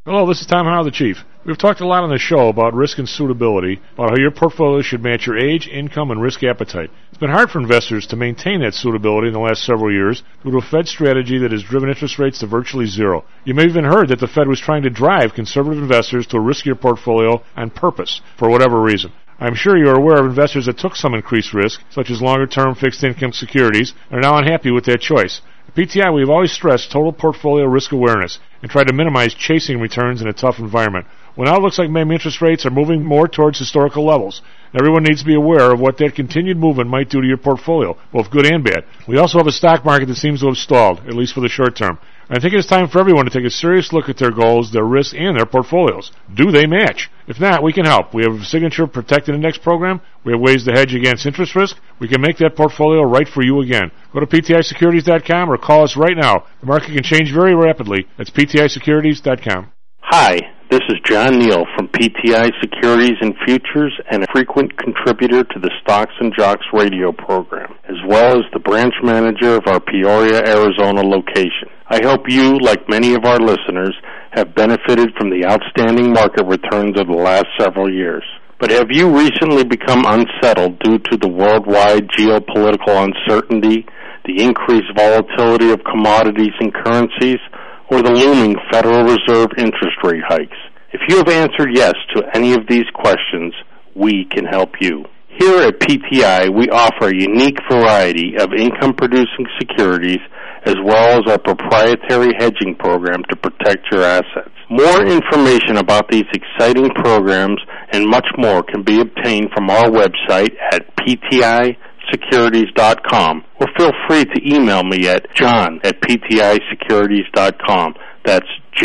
Hello, this is Tom Howell, the Chief. We've talked a lot on the show about risk and suitability, about how your portfolio should match your age, income, and risk appetite. It's been hard for investors to maintain that suitability in the last several years due to a Fed strategy that has driven interest rates to virtually zero. You may have even heard that the Fed was trying to drive conservative investors to a riskier portfolio on purpose, for whatever reason. I'm sure you're aware of investors that took some increased risk, such as longer-term fixed-income securities, and are now unhappy with that choice. At PTI, we've always stressed total portfolio risk awareness and tried to minimize chasing returns in a tough environment. Well, now it looks like maybe interest rates are moving more towards historical levels. Everyone needs to be aware of what that continued movement might do to your portfolio, both good and bad. We also have a stock market that seems to have stalled, at least for the short term. I think it's time for everyone to take a serious look at their goals, their risks, and their portfolios. Do they match? If not, we can help. We have a Signature Protected Index program. We have ways to hedge against interest risk. We can make that portfolio right for you again. Go to PTIsecurities.com or call us right now. The market can change very rapidly. That's PTIsecurities.com. Hi, this is John Neal from PTI Securities and Futures and a frequent contributor to the Stocks and Jocks radio program, as well as the branch manager of our Peoria, Arizona location. I hope you, like many of our listeners, have benefited from the outstanding market returns of the last several years. But have you recently become unsettled due to the worldwide geopolitical uncertainty, the increased volatility of commodities and currencies, or the looming Federal Reserve interest rate hikes? If you have answered yes to any of these questions, we can help you. Here at PTI, we offer a unique variety of income-producing securities as well as our proprietary hedging program to protect your assets. More information about these exciting programs and much more can be obtained from our website at PTIsecurities.com, or feel free to email me at john@PTIsecurities.com. That's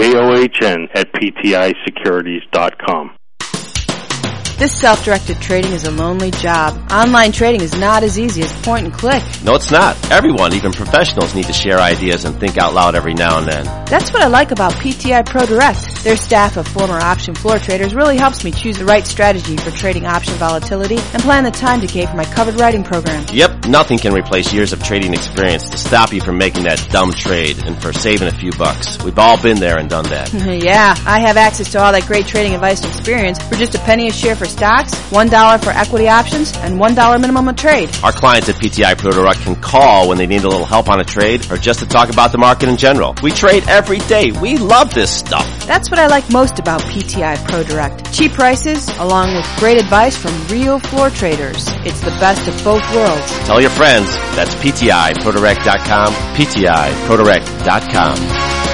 JOHN@PTIsecurities.com. This self-directed trading is a lonely job. Online trading is not as easy as point and click. No, it's not. Everyone, even professionals, need to share ideas and think out loud every now and then. That's what I like about PTI Pro Direct. Their staff of former option floor traders really helps me choose the right strategy for trading option volatility and plan the time decay for my covered writing program. Yep, nothing can replace years of trading experience to stop you from making that dumb trade and for saving a few bucks. We've all been there and done that. Yeah, I have access to all that great trading advice and experience for just a penny a share for stocks, $1 for equity options, and $1 minimum a trade. Our clients at PTI Pro Direct can call when they need a little help on a trade or just to talk about the market in general. We trade every day. We love this stuff. That's what I like most about PTI Pro Direct. Cheap prices, along with great advice from real floor traders. It's the best of both worlds. Tell your friends. That's PTIProDirect.com, PTIProDirect.com.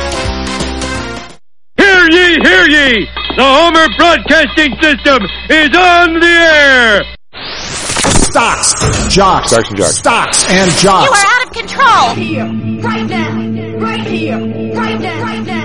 Hear ye, hear ye! The Homer Broadcasting System is on the air! Stocks, jocks, Stocks and jocks. Stocks and jocks. You are out of control! Right here, right now, right here, right now, right now.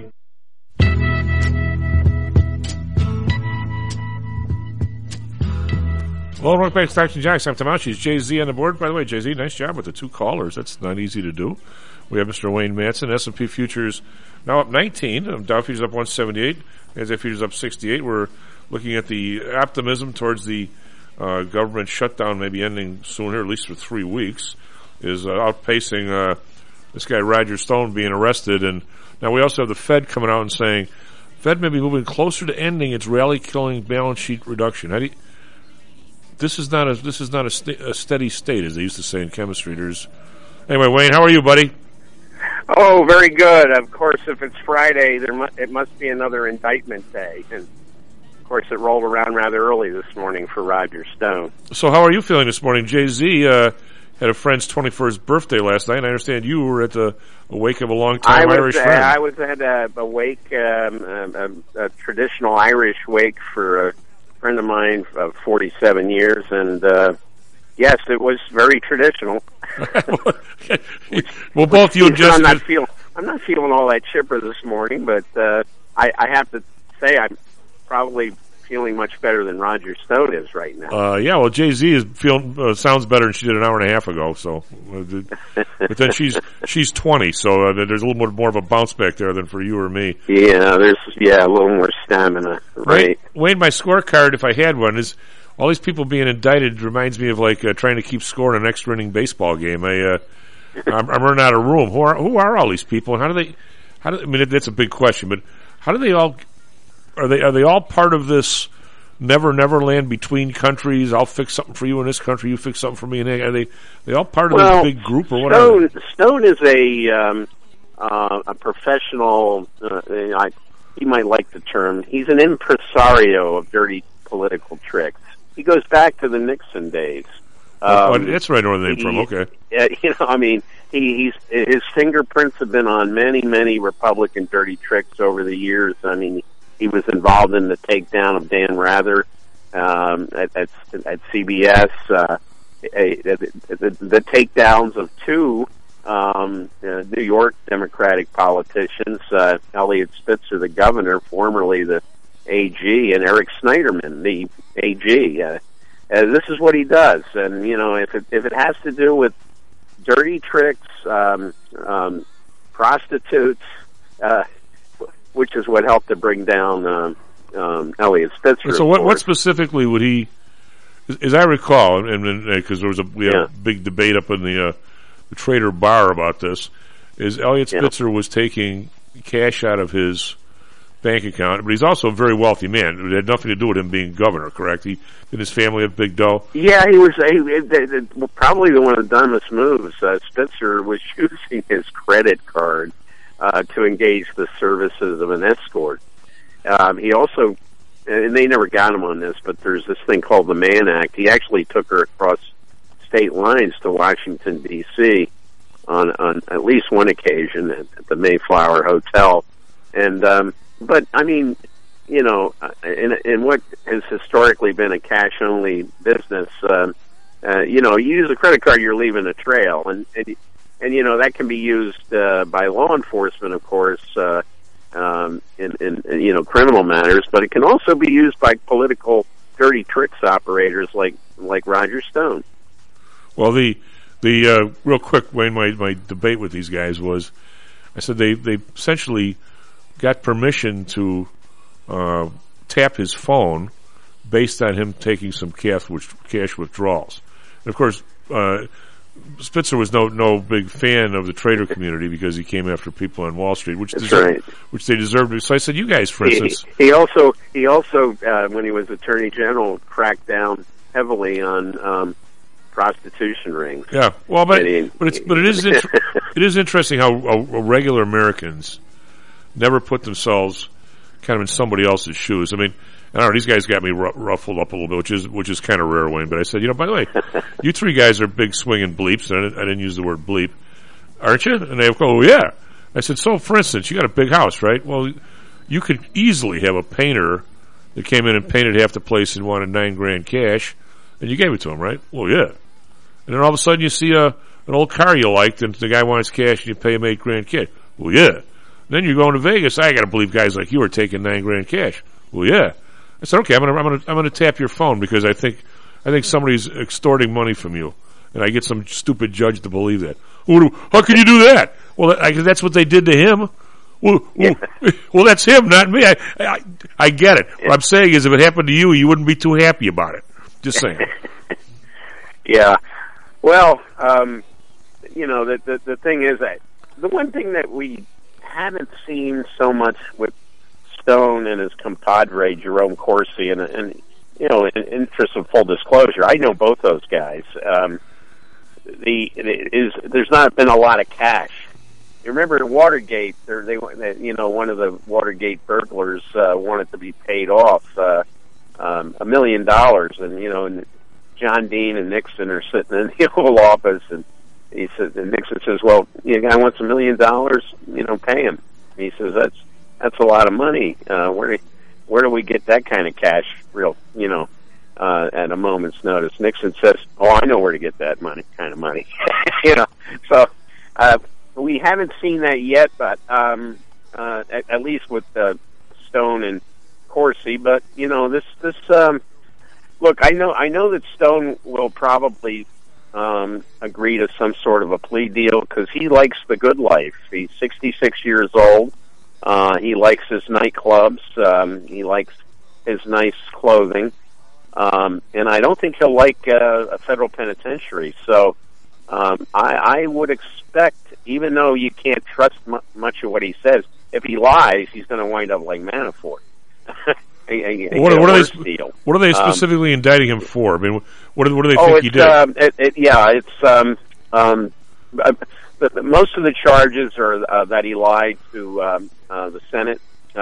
Well, welcome back to Stocks and Jocks. I'm Tom Oushie. Jay-Z on the board. By the way, Jay-Z, nice job with the two callers. That's not easy to do. We have Mr. Wayne Madsen, S&P futures now up 19. Dow futures up 178. NASDAQ futures up 68. We're looking at the optimism towards the government shutdown maybe ending sooner, at least for 3 weeks, is outpacing this guy Roger Stone being arrested. And now we also have the Fed coming out and saying Fed may be moving closer to ending its rally-killing balance sheet reduction. This is not a steady state, as they used to say in chemistry. Anyway, Wayne, how are you, buddy? Oh, very good. Of course, if it's Friday, it must be another indictment day. And, of course, it rolled around rather early this morning for Roger Stone. So how are you feeling this morning? Jay-Z had a friend's 21st birthday last night. I understand you were at the wake of a long-time Irish friend. I was at a wake, a traditional Irish wake for a friend of mine of 47 years, and yes, it was very traditional. Well, both you and Justin. I'm not feeling all that chipper this morning, but I have to say I'm probably feeling much better than Roger Stone is right now. Yeah, well, Jay-Z is feeling sounds better than she did an hour and a half ago. So, but then she's 20, so there's a little more of a bounce back there than for you or me. Yeah, there's a little more stamina, right? Wayne, my scorecard, if I had one, is all these people being indicted reminds me of like trying to keep score in an extra inning baseball game. I'm running out of room. Who are all these people? And how do I mean, that's a big question, but How do they all are they all part of this never land between countries? I'll fix something for you in this country, you fix something for me. And are they all part of this big group or whatever? Stone is a professional. You might like the term. He's an impresario of dirty political tricks. He goes back to the Nixon days. That's right where they from. Okay. His fingerprints have been on many Republican dirty tricks over the years. I mean, he was involved in the takedown of Dan Rather at CBS. The takedowns of two New York Democratic politicians, Elliot Spitzer, the governor, formerly the AG, and Eric Schneiderman, the AG. This is what he does, and if it has to do with dirty tricks, prostitutes, which is what helped to bring down Elliot Spitzer. So what specifically would he? As I recall, and because we had a big debate up in the Trader Bar about this, is Elliot Spitzer was taking cash out of his bank account, but he's also a very wealthy man. It had nothing to do with him being governor, correct? Did his family have big dough? Yeah, he was probably one of the dumbest moves. Spitzer was using his credit card to engage the services of an escort. He also, and they never got him on this, but there's this thing called the Mann Act. He actually took her across state lines to Washington, D.C. on at least one occasion at the Mayflower Hotel. And but I mean, in what has historically been a cash-only business, you use a credit card, you're leaving a trail, and that can be used by law enforcement, of course, in criminal matters, but it can also be used by political dirty tricks operators like Roger Stone. Well, the real quick, Wayne, my debate with these guys was, I said they essentially got permission to tap his phone based on him taking some cash withdrawals. And of course, Spitzer was no big fan of the trader community because he came after people on Wall Street, which they deserved. So I said, you guys, for instance, he also when he was Attorney General, cracked down heavily on prostitution rings. Yeah, well, but it is interesting how regular Americans never put themselves kind of in somebody else's shoes. I mean, I don't know, these guys got me ruffled up a little bit, which is kind of rare, Wayne. But I said, by the way, you three guys are big swinging bleeps, and I didn't use the word bleep, aren't you? And they go, oh, yeah. I said, so, for instance, you got a big house, right? Well, you could easily have a painter that came in and painted half the place and wanted $9,000 cash, and you gave it to him, right? Well, yeah. And then all of a sudden you see an old car you liked, and the guy wants cash, and you pay him $8,000 cash. Well, yeah. Then you're going to Vegas. I got to believe guys like you are taking $9,000 cash. Well, yeah. I said, okay, I'm gonna tap your phone because I think somebody's extorting money from you, and I get some stupid judge to believe that. How can you do that? Well, that's what they did to him. Well, that's him, not me. I get it. What I'm saying is, if it happened to you, you wouldn't be too happy about it. Just saying. Yeah. Well, the thing is that the one thing that we haven't seen so much with Stone and his compadre Jerome Corsi, and in interest of full disclosure, I know both those guys. There's not been a lot of cash. You remember in Watergate, one of the Watergate burglars wanted to be paid off $1 million, and John Dean and Nixon are sitting in the Oval Office, and Nixon says, "Well, you guy wants $1 million, pay him." And he says, "That's a lot of money. Where do we get that kind of cash? At a moment's notice?" Nixon says, "Oh, I know where to get that kind of money." So we haven't seen that yet, but at least with Stone and Corsi. But this. Look, I know that Stone will probably agree to some sort of a plea deal because he likes the good life. He's 66 years old. He likes his nightclubs. He likes his nice clothing. And I don't think he'll like a federal penitentiary. So I would expect, even though you can't trust much of what he says, if he lies, he's going to wind up like Manafort. What are they specifically indicting him for? I mean, what do they think he did? Most of the charges are that he lied to the Senate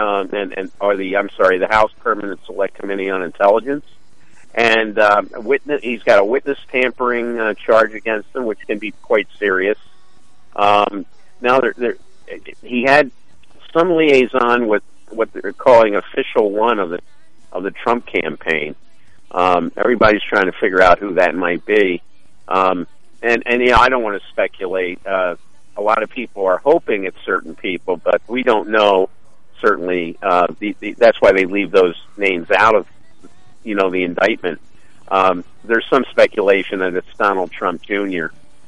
the House Permanent Select Committee on Intelligence, and he's got a witness tampering charge against him, which can be quite serious. Now he had some liaison with what they're calling Official One of the Trump campaign. Everybody's trying to figure out who that might be. And I don't want to speculate. A lot of people are hoping it's certain people, but we don't know. Certainly, that's why they leave those names out of, the indictment. There's some speculation that it's Donald Trump Jr.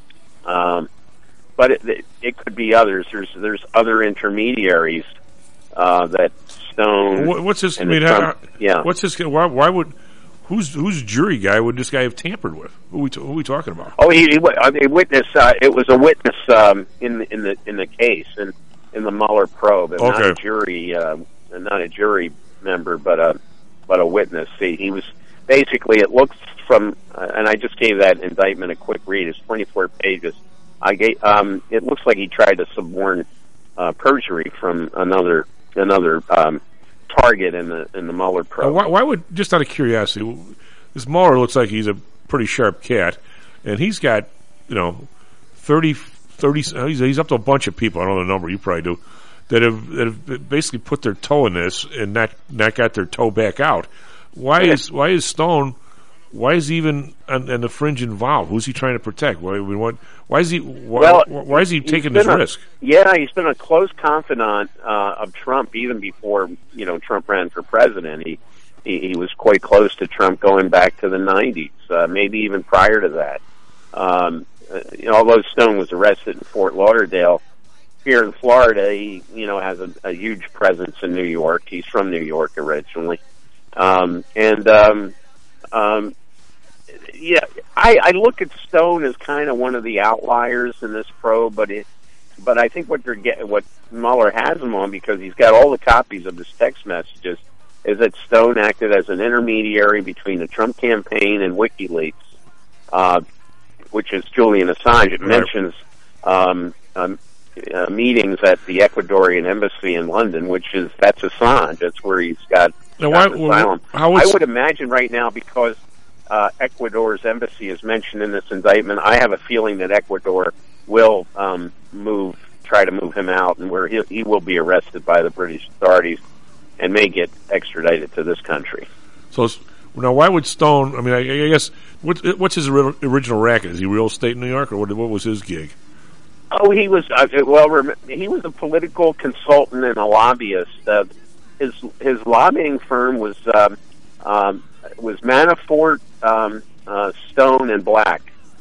But it could be others. There's other intermediaries that Stone. What's his? What's his? Why would? Whose jury guy would this guy have tampered with? Who are we talking about? Oh, a witness. It was a witness in the case and in the Mueller probe, and not a jury member, but a witness. See, he was basically. It looks from, and I just gave that indictment a quick read. It's 24 pages. It looks like he tried to suborn perjury from another target in the Mueller probe. Why would, just out of curiosity, this Mueller looks like he's a pretty sharp cat, and he's got 30 he's up to a bunch of people, I don't know the number, you probably do, that have basically put their toe in this and not got their toe back out. Why is Stone, why is he even on the fringe involved? Who's he trying to protect? Why is he taking this risk? Yeah, he's been a close confidant of Trump even before Trump ran for president. He was quite close to Trump going back to the 90s, maybe even prior to that. Although Stone was arrested in Fort Lauderdale, here in Florida, he has a huge presence in New York. He's from New York originally, I look at Stone as kind of one of the outliers in this probe, but I think what Mueller has him on, because he's got all the copies of his text messages, is that Stone acted as an intermediary between the Trump campaign and WikiLeaks, which is Julian Assange. It mentions meetings at the Ecuadorian embassy in London, that's Assange. That's where he's got asylum. I would imagine right now, because Ecuador's embassy is mentioned in this indictment, I have a feeling that Ecuador will try to move him out, and where he will be arrested by the British authorities and may get extradited to this country. So now, why would Stone? I mean, I guess what's his original racket? Is he real estate in New York, or what was his gig? Oh, he was he was a political consultant and a lobbyist. His lobbying firm was Manafort, Stone, and Black.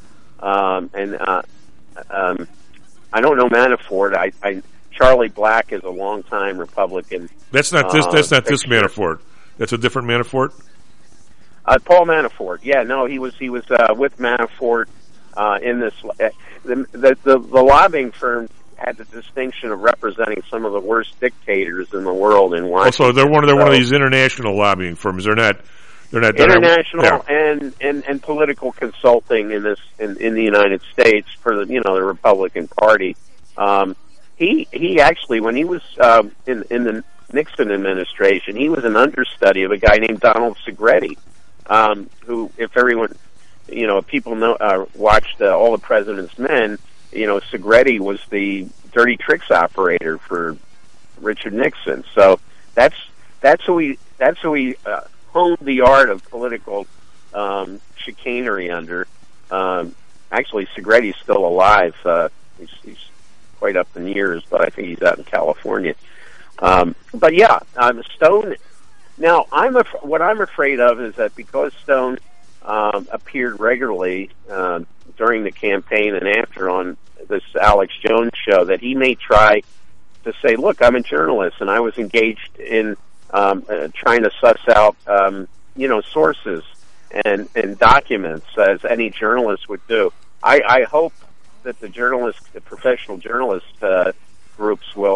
I don't know Manafort. Charlie Black is a longtime Republican. That's not this. That's not this Manafort. That's a different Manafort. Paul Manafort. Yeah, no, he was with Manafort in this. The lobbying firm had the distinction of representing some of the worst dictators in the world in Washington. Also, they're one of these international lobbying firms. They're not international and political consulting in the United States for the Republican Party. He actually, when he was in the Nixon administration, he was an understudy of a guy named Donald Segretti, who, if everyone, people know, watched All the President's Men, Segretti was the dirty tricks operator for Richard Nixon. So that's who he honed the art of political chicanery under. Actually, Segretti's still alive. He's quite up in years, but I think he's out in California. But yeah, Stone. Now, what I'm afraid of is that because Stone appeared regularly during the campaign and after on this Alex Jones show, that he may try to say, "Look, I'm a journalist, and I was engaged in trying to suss out, sources and documents, as any journalist would do." I hope that the professional journalist groups will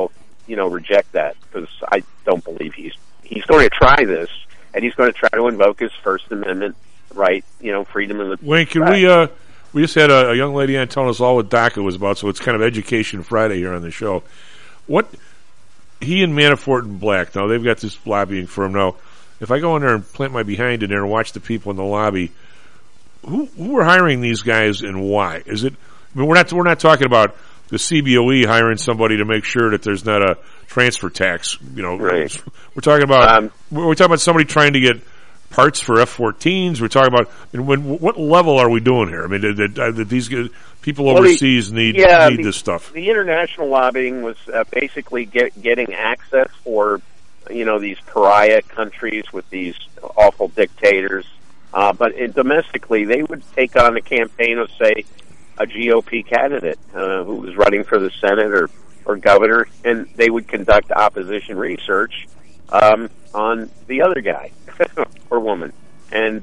reject that, because I don't believe he's going to try this, and he's going to try to invoke his First Amendment right, freedom of the Wayne, can we just had a young lady on telling us all what DACA was about, so it's kind of Education Friday here on the show. What he and Manafort and Black, now they've got this lobbying firm. Now, if I go in there and plant my behind in there and watch the people in the lobby, who are hiring these guys and why? Is it? I mean, we're not talking about the CBOE hiring somebody to make sure that there's not a transfer tax. Right. We're talking about somebody trying to get parts for F-14s. We're talking about what level are we doing here? I mean, did these people overseas need this stuff? The international lobbying was basically getting access for these pariah countries with these awful dictators. But domestically, they would take on the campaign of, say, a GOP candidate who was running for the Senate or governor, and they would conduct opposition research on the other guy or woman, and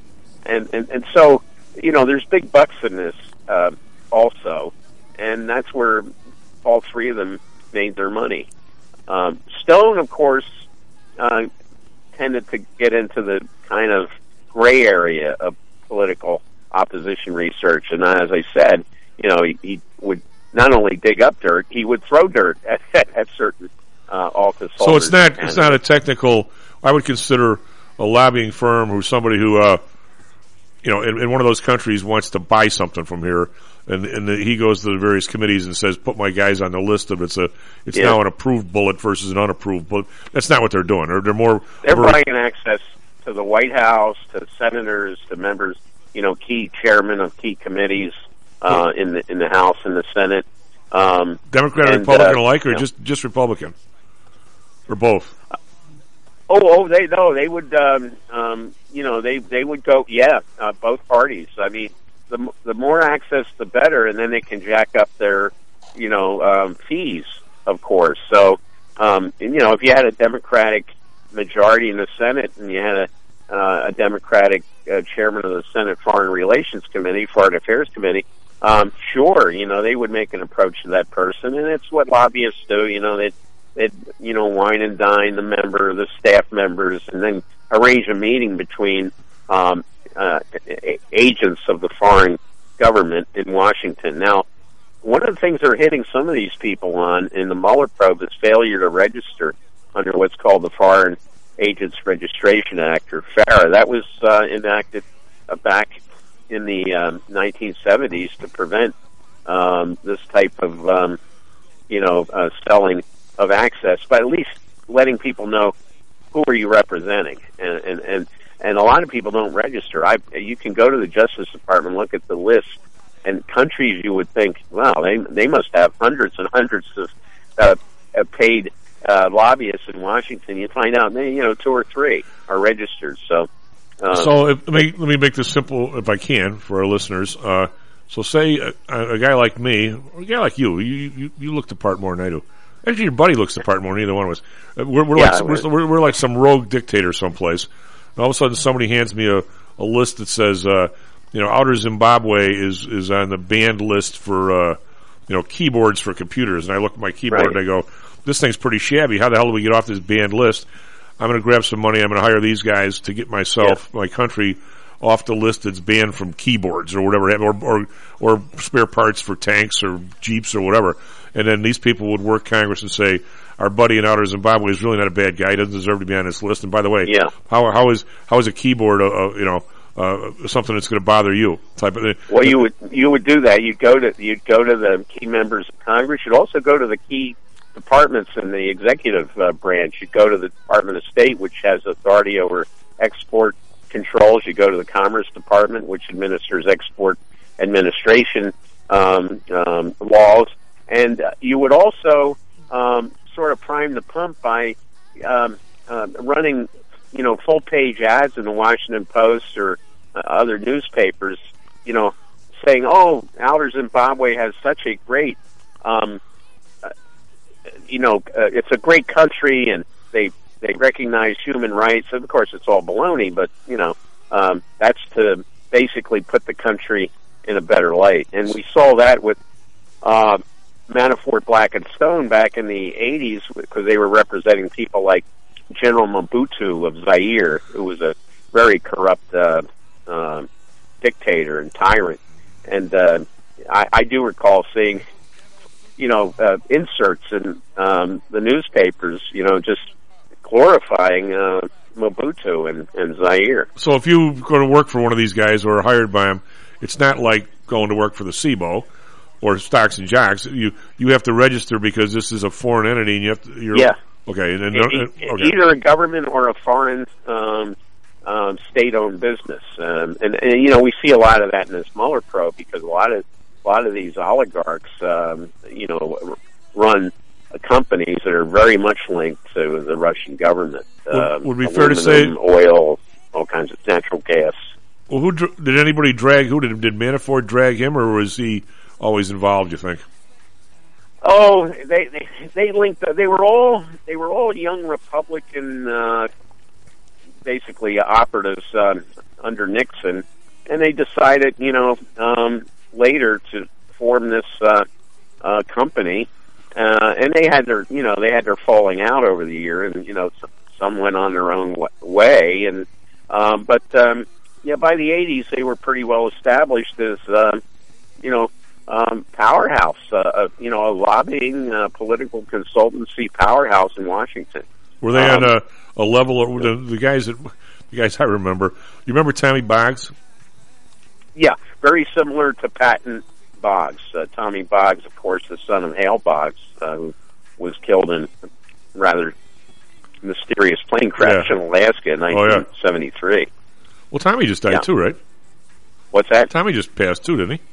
so there's big bucks in this also, and that's where all three of them made their money. Stone, of course, tended to get into the kind of gray area of political opposition research, and as I said, he would not only dig up dirt, he would throw dirt at certain office holders. So it's not a technical. I would consider a lobbying firm who's somebody who, in one of those countries wants to buy something from here, and he goes to the various committees and says, "Put my guys on the list of it's now an approved bullet versus an unapproved bullet." That's not what they're doing. They're buying access to the White House, to senators, to members, key chairmen of key committees in the House and the Senate. Democrat and Republican alike, or just Republican, or both? They would they would go both parties. I mean, the more access the better, and then they can jack up their fees, of course. So if you had a Democratic majority in the Senate and you had a Democratic chairman of the Senate Foreign Relations Committee, Foreign Affairs Committee, sure, they would make an approach to that person, and it's what lobbyists do. They'd wine and dine the staff members, and then arrange a meeting between agents of the foreign government in Washington. Now, one of the things they're hitting some of these people on in the Mueller probe is failure to register under what's called the Foreign Agents Registration Act, or FARA. That was enacted back in the 1970s to prevent this type of selling of access, but at least letting people know who are you representing, and a lot of people don't register. You can go to the Justice Department, look at the list, and countries you would think, wow, they must have hundreds and hundreds of paid lobbyists in Washington. You find out, 2 or 3 are registered. So let me make this simple, if I can, for our listeners. So say a guy like me, or a guy like you look the part more than I do. Actually, your buddy looks the part more than either one of us. We're like some rogue dictator someplace. And all of a sudden, somebody hands me a list that says, Outer Zimbabwe is on the banned list for, keyboards for computers. And I look at my keyboard and I go, this thing's pretty shabby. How the hell do we get off this banned list? I'm going to grab some money. I'm going to hire these guys to get my country, off the list that's banned from keyboards or whatever, or spare parts for tanks or jeeps or whatever. And then these people would work Congress and say, our buddy in Outer Zimbabwe is really not a bad guy. He doesn't deserve to be on this list. And by the way, how is a keyboard, something that's going to bother you? Type of thing. Well, you would do that. You'd go to the key members of Congress. You'd also go to the key departments in the executive branch. You'd go to the Department of State, which has authority over export controls. You go to the Commerce Department, which administers export administration laws. And you would also sort of prime the pump by running, full-page ads in the Washington Post or other newspapers, saying, "Oh, Outer Zimbabwe has such a great, it's a great country, and they recognize human rights." Of course, it's all baloney, but that's to basically put the country in a better light. And we saw that with Manafort, Black and Stone back in the 80s because they were representing people like General Mobutu of Zaire, who was a very corrupt dictator and tyrant. And I do recall seeing, inserts in the newspapers, just glorifying Mobutu and Zaire. So if you go to work for one of these guys or are hired by them, it's not like going to work for the SIBO or Stocks and Jocks. You have to register because this is a foreign entity, and you have to. Okay. Okay. Either a government or a foreign state-owned business, and we see a lot of that in this Mueller probe because a lot of these oligarchs, run companies that are very much linked to the Russian government. Would be fair to say oil, all kinds of natural gas. Well, did anybody drag? Did Manafort drag him, or was he always involved? You think? Oh, they linked. They were all young Republican, basically operatives under Nixon, and they decided, later to form this company. And they had their falling out over the year, and some went on their own way, and by the 80s they were pretty well established as powerhouse, a lobbying political consultancy powerhouse in Washington. Were they on a level of the guys I remember? You remember Tommy Boggs? Yeah, very similar to Patton Boggs. Tommy Boggs, of course, the son of Hale Boggs, who was killed in a rather mysterious plane crash in Alaska in 1973. Well, Tommy just died too, right? What's that? Tommy just passed too, didn't he?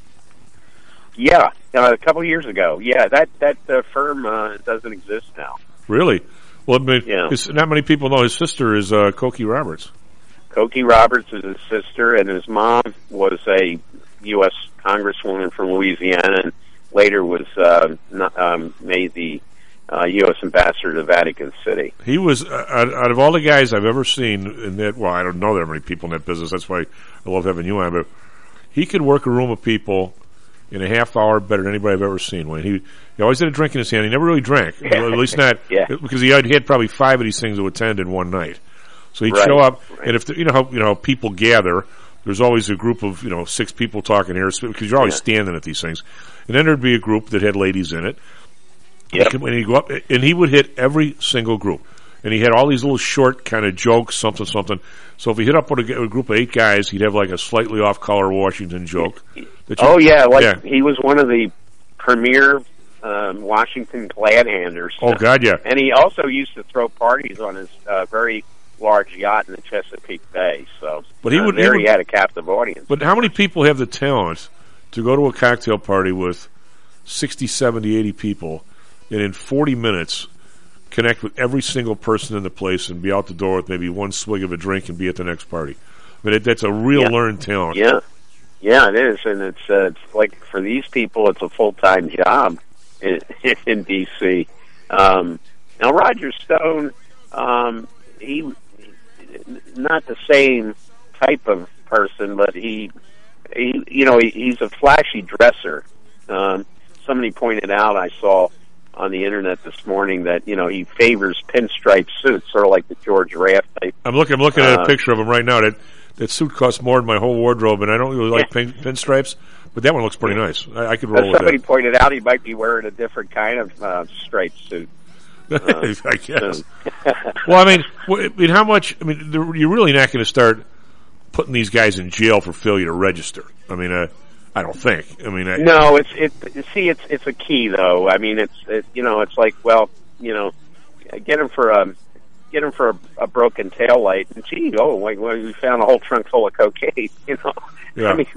Yeah, a couple of years ago. Yeah, that firm doesn't exist now. Really? Well, not many people know his sister is Cokie Roberts. Cokie Roberts is his sister, and his mom was a U.S. Congresswoman from Louisiana, and later was made the U.S. ambassador to Vatican City. He was out of all the guys I've ever seen in that. Well, I don't know that many people in that business. That's why I love having you on. But he could work a room of people in a half hour better than anybody I've ever seen. When he always had a drink in his hand. He never really drank, at least not because he had probably 5 of these things to attend in one night. So he'd show up, and if how people gather. There's always a group of 6 people talking here because you're always standing at these things, and then there'd be a group that had ladies in it. Yep. And he'd go up, and he would hit every single group, and he had all these little short kind of jokes, something. So if he hit up with a group of 8 guys, he'd have like a slightly off-color Washington joke. He was one of the premier Washington glad-handers. Oh God, yeah. And he also used to throw parties on his very large yacht in the Chesapeake Bay, but he had a captive audience. But how many people have the talent to go to a cocktail party with 60, 70, 80 people, and in 40 minutes connect with every single person in the place and be out the door with maybe one swig of a drink and be at the next party? I mean, that's a real learned talent. Yeah, it is, and it's like for these people, it's a full-time job in D.C. Now, Roger Stone, he not the same type of person, but he's a flashy dresser. Somebody pointed out, I saw on the internet this morning, that he favors pinstripe suits, sort of like the George Raft type. I'm looking at a picture of him right now. That suit costs more than my whole wardrobe, and I don't really like pinstripes, but that one looks pretty nice. I could roll with that. Somebody pointed out he might be wearing a different kind of striped suit. I guess. Well, I mean, how much? I mean, you're really not going to start putting these guys in jail for failure to register. I mean, I don't think. I mean, no, it's a key though. I mean, it's like, well, get him for a broken tail light, and we found a whole trunk full of cocaine. Yeah. I mean,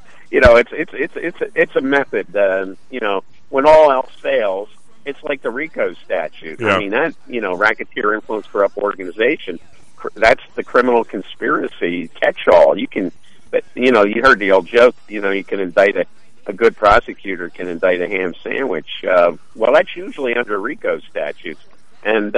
it's a method. When all else fails. It's like the RICO statute. Yeah. I mean, that, racketeer influence corrupt organization, that's the criminal conspiracy catch-all. You can, you heard the old joke, you can indict a good prosecutor can indict a ham sandwich. Well, that's usually under RICO statutes. And,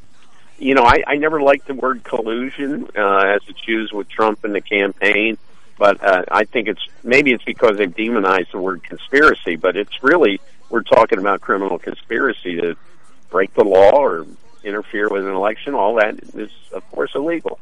I never liked the word collusion, as it's used with Trump in the campaign, but I think maybe it's because they've demonized the word conspiracy, but it's really we're talking about criminal conspiracy to break the law or interfere with an election. All that is, of course, illegal.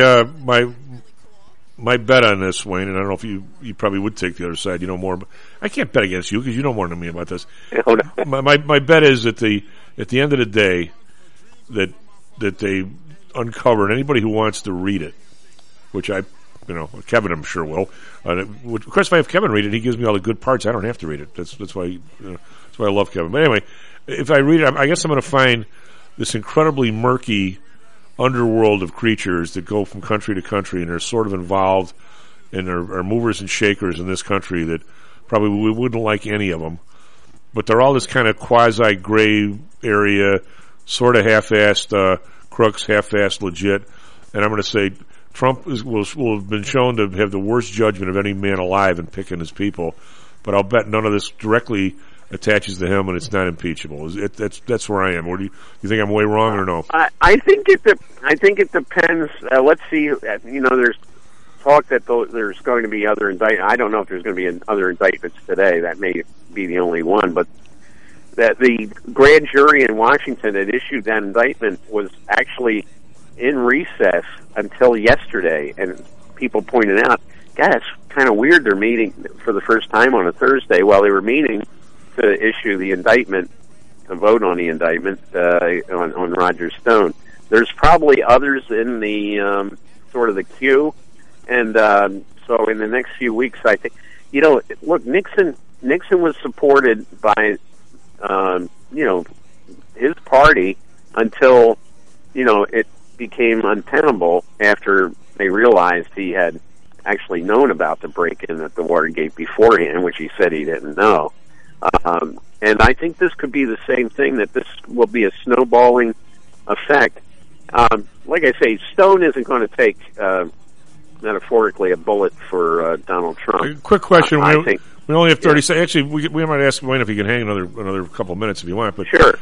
My bet on this, Wayne, and I don't know if you probably would take the other side. You know more, but I can't bet against you because you know more than me about this. Oh, no. My bet is that at the end of the day that they uncover, and anybody who wants to read it, which Kevin I'm sure will. Of course, if I have Kevin read it, he gives me all the good parts. I don't have to read it. That's why I love Kevin. But anyway, if I read it, I guess I'm going to find this incredibly murky underworld of creatures that go from country to country and are sort of involved and are movers and shakers in this country that probably we wouldn't like any of them. But they're all this kind of quasi-gray area, sort of half-assed crooks, half-assed legit. And I'm going to say Trump will have been shown to have the worst judgment of any man alive in picking his people. But I'll bet none of this directly attaches to him, and it's not impeachable. That's where I am. Or do you think I'm way wrong or no? I think it depends. Let's see. There's talk that there's going to be other indictments. I don't know if there's going to be other indictments today. That may be the only one, but that the grand jury in Washington that issued that indictment was actually in recess until yesterday, and people pointed out, God, it's kind of weird they're meeting for the first time on a Thursday while they were meeting to issue the indictment, to vote on the indictment on Roger Stone. There's probably others in the sort of the queue, and so in the next few weeks, I think, look, Nixon was supported by his party until it became untenable after they realized he had actually known about the break-in at the Watergate beforehand, which he said he didn't know. And I think this could be the same thing, that this will be a snowballing effect. Like I say, Stone isn't going to take, metaphorically, a bullet for Donald Trump. Quick question. I we only have 30 seconds. Actually, we might ask Wayne if he can hang another couple of minutes if you want. But sure.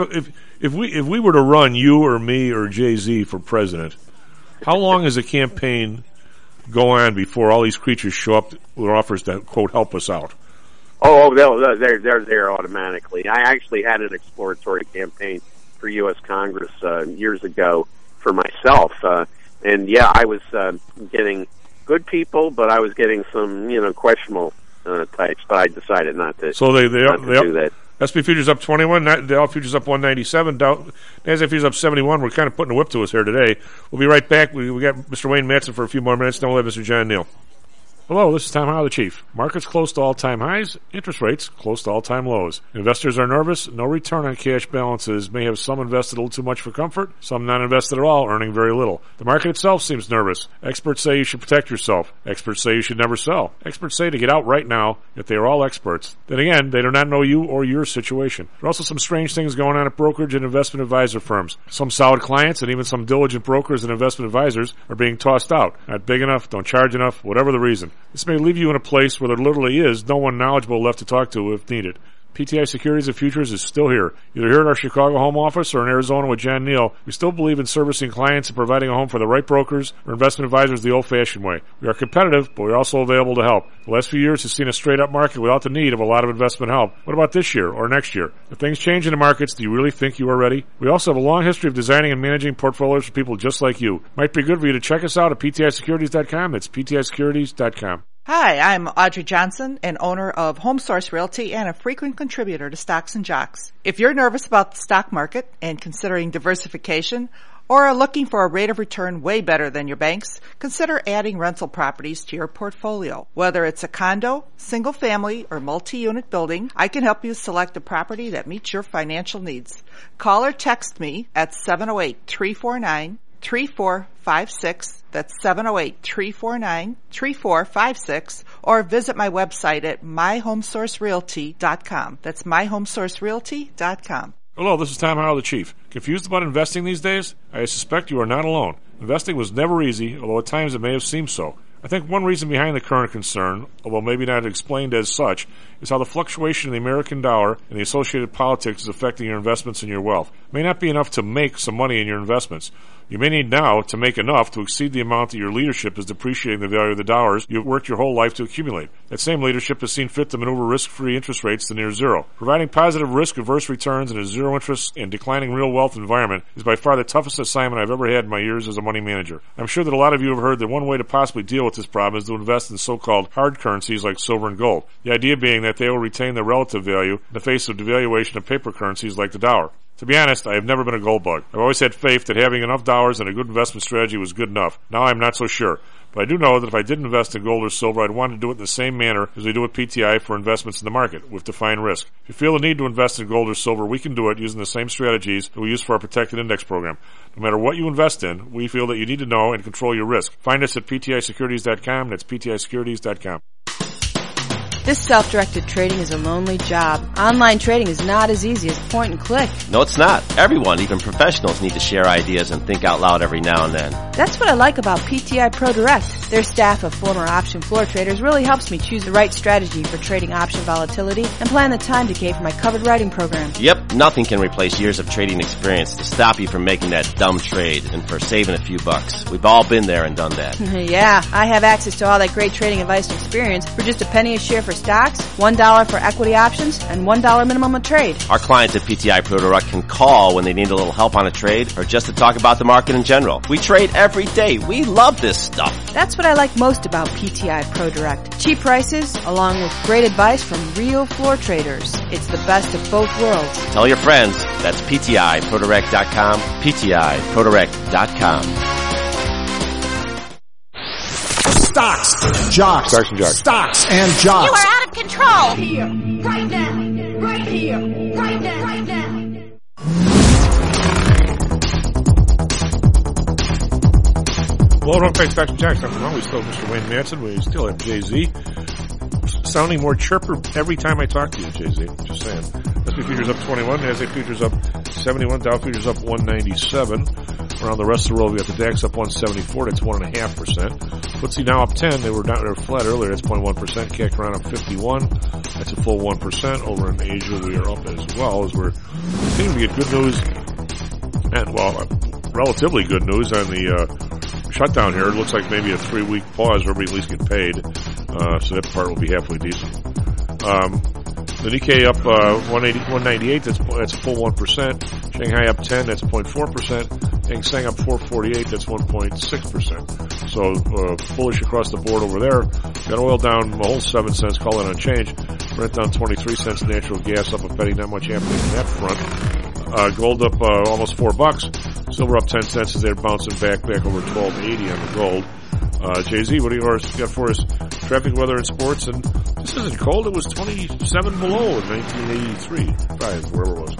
If we were to run you or me or Jay-Z for president, how long does a campaign go on before all these creatures show up with offers to, quote, help us out? Oh, they're there automatically. I actually had an exploratory campaign for U.S. Congress years ago for myself, and yeah, I was getting good people, but I was getting some questionable types. But I decided not to. So they do that. SP futures up 21. Dow futures up 197. NASDAQ futures up 71. We're kind of putting a whip to us here today. We'll be right back. We got Mr. Wayne Madsen for a few more minutes. Then we'll have Mr. John Neal. Hello, this is Tom Howell, the Chief. Markets close to all-time highs, interest rates close to all-time lows. Investors are nervous. No return on cash balances may have some invested a little too much for comfort, some not invested at all, earning very little. The market itself seems nervous. Experts say you should protect yourself. Experts say you should never sell. Experts say to get out right now, yet they are all experts. Then again, they do not know you or your situation. There are also some strange things going on at brokerage and investment advisor firms. Some solid clients and even some diligent brokers and investment advisors are being tossed out. Not big enough, don't charge enough, whatever the reason. This may leave you in a place where there literally is no one knowledgeable left to talk to if needed. PTI Securities and Futures is still here. Either here at our Chicago home office or in Arizona with John Neal, we still believe in servicing clients and providing a home for the right brokers or investment advisors the old-fashioned way. We are competitive, but we're also available to help. The last few years has seen a straight-up market without the need of a lot of investment help. What about this year or next year? If things change in the markets, do you really think you are ready? We also have a long history of designing and managing portfolios for people just like you. Might be good for you to check us out at PTISecurities.com. That's PTISecurities.com. Hi, I'm Audrey Johnson, an owner of HomeSource Realty and a frequent contributor to Stocks and Jocks. If you're nervous about the stock market and considering diversification or are looking for a rate of return way better than your banks, consider adding rental properties to your portfolio. Whether it's a condo, single family, or multi-unit building, I can help you select a property that meets your financial needs. Call or text me at 708-349-3456. That's 708-349-3456, or visit my website at myhomesourcerealty.com. That's myhomesourcerealty.com. Hello, this is Tom Howell, the Chief. Confused about investing these days? I suspect you are not alone. Investing was never easy, although at times it may have seemed so. I think one reason behind the current concern, although maybe not explained as such, is how the fluctuation in the American dollar and the associated politics is affecting your investments and your wealth. It may not be enough to make some money in your investments. You may need now to make enough to exceed the amount that your leadership is depreciating the value of the dollars you've worked your whole life to accumulate. That same leadership has seen fit to maneuver risk-free interest rates to near zero. Providing positive risk-averse returns in a zero-interest and declining real wealth environment is by far the toughest assignment I've ever had in my years as a money manager. I'm sure that a lot of you have heard that one way to possibly deal with this problem is to invest in so-called hard currencies like silver and gold. The idea being that they will retain their relative value in the face of devaluation of paper currencies like the dollar. To be honest, I have never been a gold bug. I've always had faith that having enough dollars and a good investment strategy was good enough. Now I'm not so sure. But I do know that if I did invest in gold or silver, I'd want to do it in the same manner as we do with PTI for investments in the market, with defined risk. If you feel the need to invest in gold or silver, we can do it using the same strategies that we use for our protected index program. No matter what you invest in, we feel that you need to know and control your risk. Find us at PTIsecurities.com. That's PTIsecurities.com. This self-directed trading is a lonely job. Online trading is not as easy as point and click. No, it's not. Everyone, even professionals, need to share ideas and think out loud every now and then. That's what I like about PTI Pro Direct. Their staff of former option floor traders really helps me choose the right strategy for trading option volatility and plan the time decay for my covered writing program. Yep, nothing can replace years of trading experience to stop you from making that dumb trade and for saving a few bucks. We've all been there and done that. Yeah, I have access to all that great trading advice and experience for just a penny a share for stocks, $1 for equity options, and $1 minimum a trade. Our clients at PTI Pro Direct can call when they need a little help on a trade or just to talk about the market in general. We trade every day. We love this stuff. That's what I like most about PTI Pro Direct. Cheap prices, along with great advice from real floor traders. It's the best of both worlds. Tell your friends. That's PTIProDirect.com, PTIProDirect.com. Stocks, jocks, Stocks and jocks. Stocks and jocks. You are out of control. Here, right now, right here, right now, right now. Welcome back to Stocks and Jocks. I'm always still Mr. Wayne Manson. We still have Jay-Z. Sounding more chirper every time I talk to you, Jay-Z. Just saying. S&P futures up 21. NASDAQ futures up 71. Dow futures up 197. Around the rest of the world, we got the DAX up 174. That's 1.5%. FTSE now up 10. They were flat earlier. That's 0.1%. CAC around up 51. That's a full 1%. Over in Asia, we are up as well as we're continuing to get good news and, well, relatively good news on the shutdown here. It looks like maybe a 3-week pause where we at least get paid. So that part will be halfway decent. The Nikkei up 198, that's a full 1%. Shanghai up 10, that's 0.4%. Hang Seng up 448, that's 1.6%. So bullish across the board over there. Got oil down a whole 7 cents, call it unchanged. Brent down 23 cents, natural gas up a penny, not much happening on that front. Gold up almost $4. Silver up 10 cents as they're bouncing back over 12.80 on the gold. Jay-Z, what do you got for us? Traffic, weather, and sports. And this isn't cold. It was 27 below in 1983. 5, wherever it was.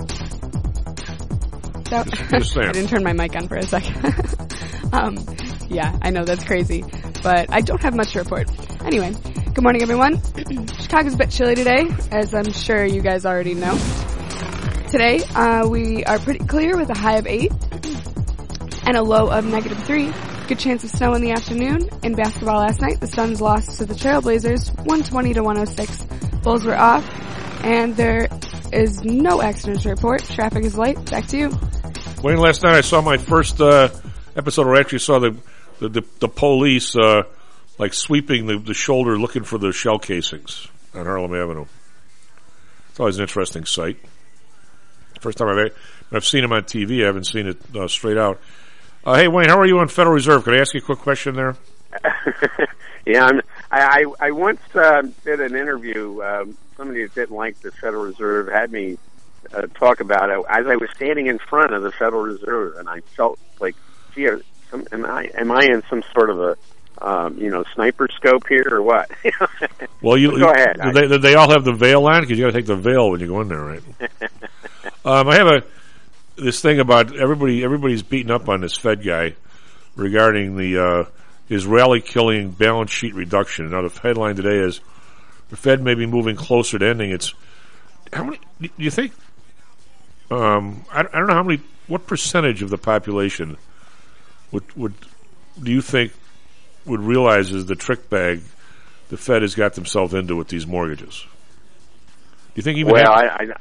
Just saying. I didn't turn my mic on for a second. Yeah, I know that's crazy, but I don't have much to report. Anyway, good morning, everyone. Chicago's a bit chilly today, as I'm sure you guys already know. Today, we are pretty clear with a high of 8 and a low of -3. Good chance of snow in the afternoon. In basketball last night, the Suns lost to the Trailblazers 120-106. Bulls were off, and there is no accident to report. Traffic is light. Back to you. Wayne, last night I saw my first episode where I actually saw the police like sweeping the shoulder looking for the shell casings on Harlem Avenue. It's always an interesting sight. First time I've seen him on TV. I haven't seen it straight out. Hey, Wayne, how are you on Federal Reserve? Could I ask you a quick question there? Yeah, I once did an interview. Somebody that didn't like the Federal Reserve had me talk about it as I was standing in front of the Federal Reserve, and I felt like, gee, am I in some sort of a sniper scope here or what? Well, go ahead. They all have the veil on because you got to take the veil when you go in there, right? I have this thing about everybody's beating up on this Fed guy regarding his rally-killing balance sheet reduction. Now, the headline today is the Fed may be moving closer to ending its. How many do you think? I don't know how many. What percentage of the population would do you think would realize is the trick bag the Fed has got themselves into with these mortgages? Do you think even? Well, I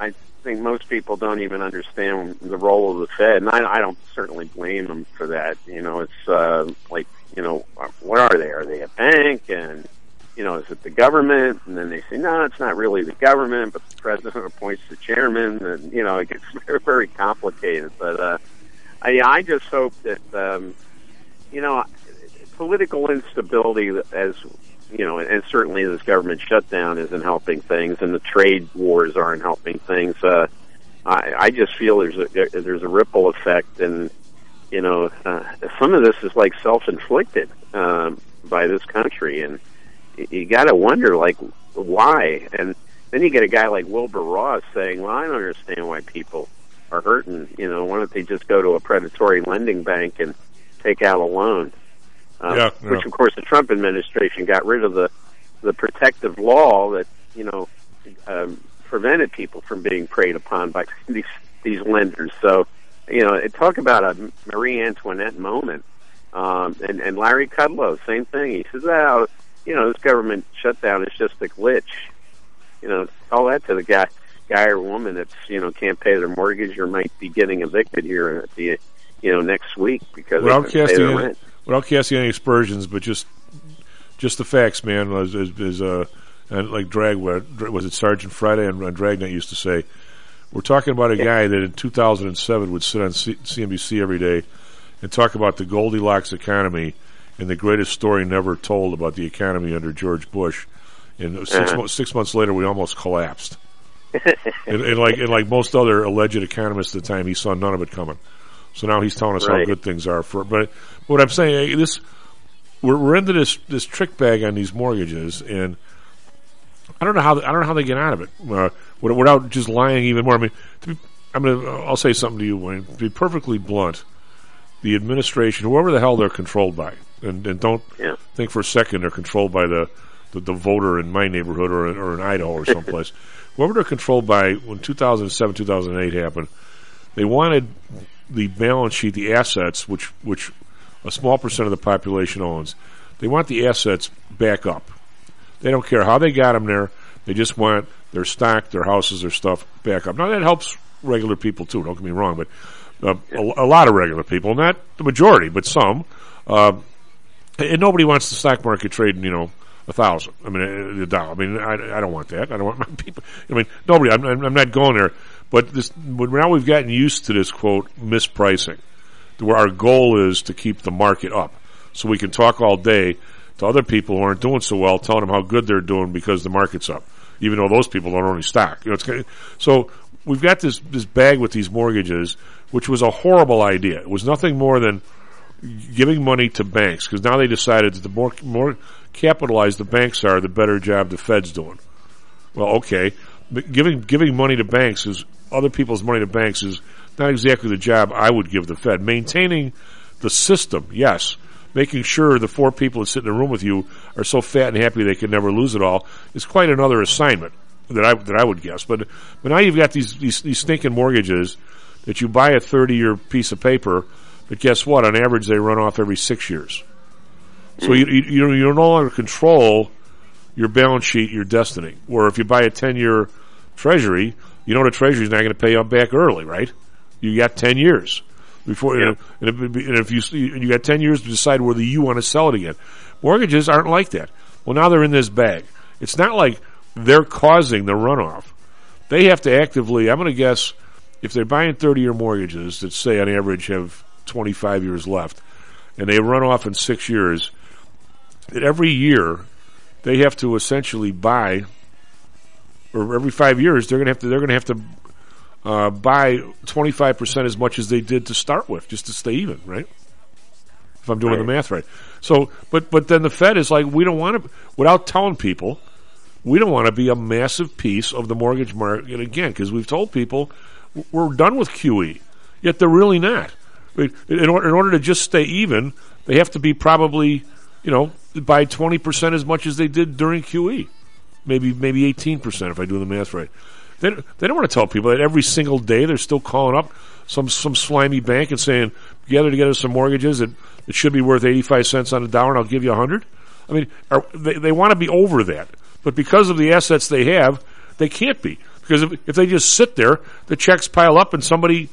think most people don't even understand the role of the Fed, and I don't certainly blame them for that. You know, it's like, you know, what are they? Are they a bank? And, you know, is it the government? And then they say, no, it's not really the government, but the president appoints the chairman, and, you know, it gets very, very complicated. But I just hope that, you know, political instability, as you know, and certainly this government shutdown isn't helping things, and the trade wars aren't helping things. I just feel there's a ripple effect, and you know, some of this is like self-inflicted by this country, and you got to wonder, like, why? And then you get a guy like Wilbur Ross saying, "Well, I don't understand why people are hurting. You know, why don't they just go to a predatory lending bank and take out a loan?" Which, of course, the Trump administration got rid of the protective law that, you know, prevented people from being preyed upon by these lenders. So, you know, talk about a Marie Antoinette moment. And Larry Kudlow, same thing. He says, "Oh, you know, this government shutdown is just a glitch." You know, tell that to the guy or woman that's, you know, can't pay their mortgage or might be getting evicted here at the, you know, next week because they can't pay their rent. Without casting any aspersions, but just the facts, man. As like was it Sergeant Friday on Dragnet used to say, we're talking about a guy that in 2007 would sit on CNBC every day and talk about the Goldilocks economy and the greatest story never told about the economy under George Bush. And 6 months later, we almost collapsed. and like most other alleged economists at the time, he saw none of it coming. So now he's telling us how good things are. But what I'm saying, we're into this trick bag on these mortgages, and I don't know how they get out of it without just lying even more. I mean, I'll say something to you, Wayne. To be perfectly blunt, the administration, whoever the hell they're controlled by, and don't think for a second they're controlled by the voter in my neighborhood or in Idaho or someplace. Whoever they're controlled by, when 2007, 2008 happened, they wanted the balance sheet, the assets, which a small percent of the population owns, they want the assets back up. They don't care how they got them there. They just want their stock, their houses, their stuff back up. Now, that helps regular people, too. Don't get me wrong, but a lot of regular people, not the majority, but some. And nobody wants the stock market trading, you know, 1,000. I mean, $1. I mean, I don't want that. I don't want my people. I mean, nobody. I'm not going there. But now we've gotten used to this, quote, mispricing, where our goal is to keep the market up. So we can talk all day to other people who aren't doing so well, telling them how good they're doing because the market's up, even though those people don't own any stock. You know, so we've got this bag with these mortgages, which was a horrible idea. It was nothing more than giving money to banks, because now they decided that the more capitalized the banks are, the better job the Fed's doing. Well, okay, but giving money to banks is other people's money to banks is not exactly the job I would give the Fed. Maintaining the system, yes. Making sure the four people that sit in a room with you are so fat and happy they can never lose it all is quite another assignment that I would guess. But now you've got these stinking mortgages that you buy a 30-year piece of paper, but guess what? On average, they run off every 6 years. So you no longer control your balance sheet, your destiny. Where if you buy a 10-year Treasury, you know the Treasury's not going to pay you back early, right? You got 10 years before, and if you got 10 years to decide whether you want to sell it again. Mortgages aren't like that. Well, now they're in this bag. It's not like they're causing the runoff. They have to actively. I'm going to guess if they're buying 30-year mortgages that say on average have 25 years left, and they run off in 6 years, that every year they have to essentially buy, or every 5 years they're going to have to buy 25% as much as they did to start with, just to stay even, right? If I'm doing the math right. So, but then the Fed is like, we don't want to, without telling people, we don't want to be a massive piece of the mortgage market again, because we've told people we're done with QE, yet they're really not. In order to just stay even, they have to be probably, by 20% as much as they did during QE. Maybe 18% if I do the math right. They don't want to tell people that every single day they're still calling up some slimy bank and saying, gather together some mortgages that it should be worth 85 cents on the dollar and I'll give you 100. I mean, they want to be over that. But because of the assets they have, they can't be. Because if they just sit there, the checks pile up, and somebody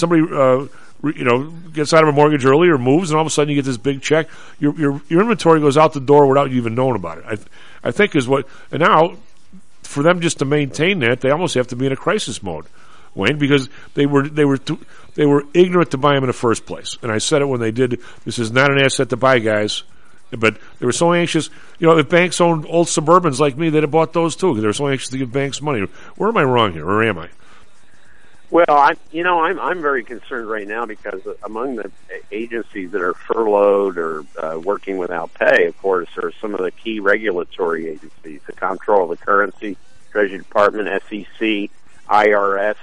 gets out of a mortgage early or moves, and all of a sudden you get this big check. Your inventory goes out the door without you even knowing about it. I think is what. And now, for them just to maintain that, they almost have to be in a crisis mode, Wayne, because they were ignorant to buy them in the first place. And I said it when they did. This is not an asset to buy, guys. But they were so anxious. If banks owned old Suburbans like me, they'd have bought those too, because they were so anxious to give banks money. Where am I wrong here, or am I? Well, I'm very concerned right now because among the agencies that are furloughed or working without pay, of course, are some of the key regulatory agencies: the Comptroller of the Currency, Treasury Department, SEC, IRS.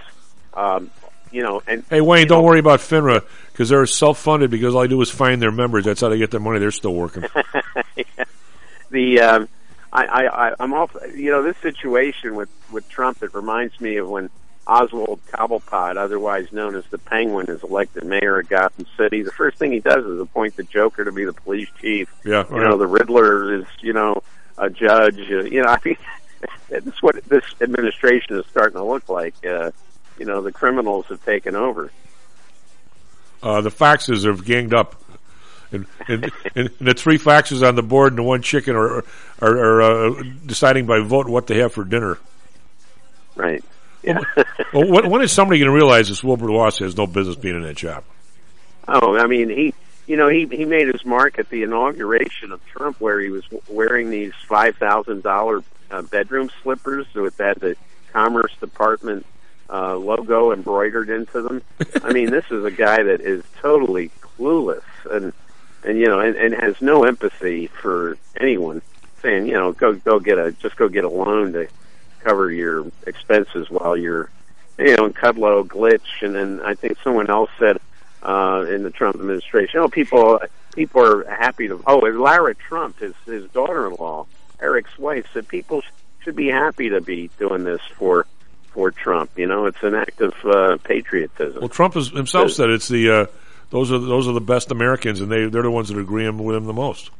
Hey, Wayne, don't worry about FINRA, because they're self-funded, because all I do is find their members. That's how they get their money. They're still working. Yeah. I'm off. This situation with Trump, it reminds me of when Oswald Cobblepot, otherwise known as the Penguin, is elected mayor of Gotham City. The first thing he does is appoint the Joker to be the police chief. Yeah. The Riddler is, a judge. I think that's what this administration is starting to look like. The criminals have taken over. The foxes have ganged up, and the three foxes on the board and the one chicken are deciding by vote what they have for dinner. Right. Yeah. Well, when is somebody going to realize this Wilbur Ross has no business being in that job? Oh, I mean, he made his mark at the inauguration of Trump, where he was wearing these $5,000 bedroom slippers that had the Commerce Department logo embroidered into them. I mean, this is a guy that is totally clueless and has no empathy for anyone. Saying, go get a loan to cover your expenses while you're, in Kudlow glitch. And then I think someone else said in the Trump administration, people are happy to. Oh, Lara Trump, his daughter-in-law, Eric's wife, said people should be happy to be doing this for Trump. It's an act of patriotism. Well, Trump himself said it's the those are the best Americans, and they're the ones that agree with him the most.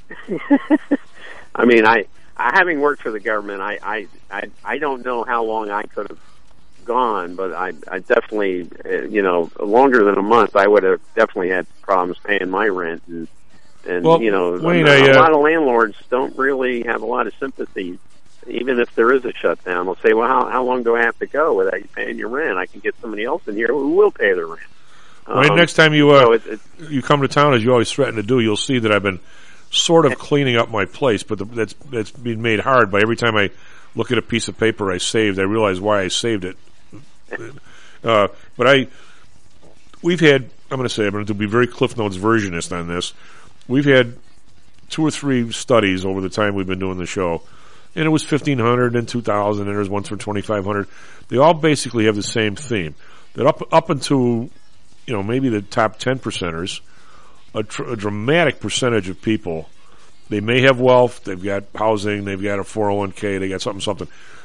I mean, I having worked for the government, I don't know how long I could have gone, but I definitely, longer than a month, I would have definitely had problems paying my rent, and Wayne, a lot of landlords don't really have a lot of sympathy. Even if there is a shutdown, they'll say, well, how long do I have to go without you paying your rent? I can get somebody else in here who will pay their rent. Wayne, next time you come to town, as you always threaten to do, you'll see that I've been sort of cleaning up my place, but that's been made hard by every time I look at a piece of paper I saved, I realize why I saved it. But we've had, I'm going to be very Cliff Notes versionist on this. We've had 2 or 3 studies over the time we've been doing the show, and it was 1,500 and 2,000, and there's one for 2,500. They all basically have the same theme. That up into, maybe the top 10%ers, a dramatic percentage of people, they may have wealth, they've got housing, they've got a 401k, they got something.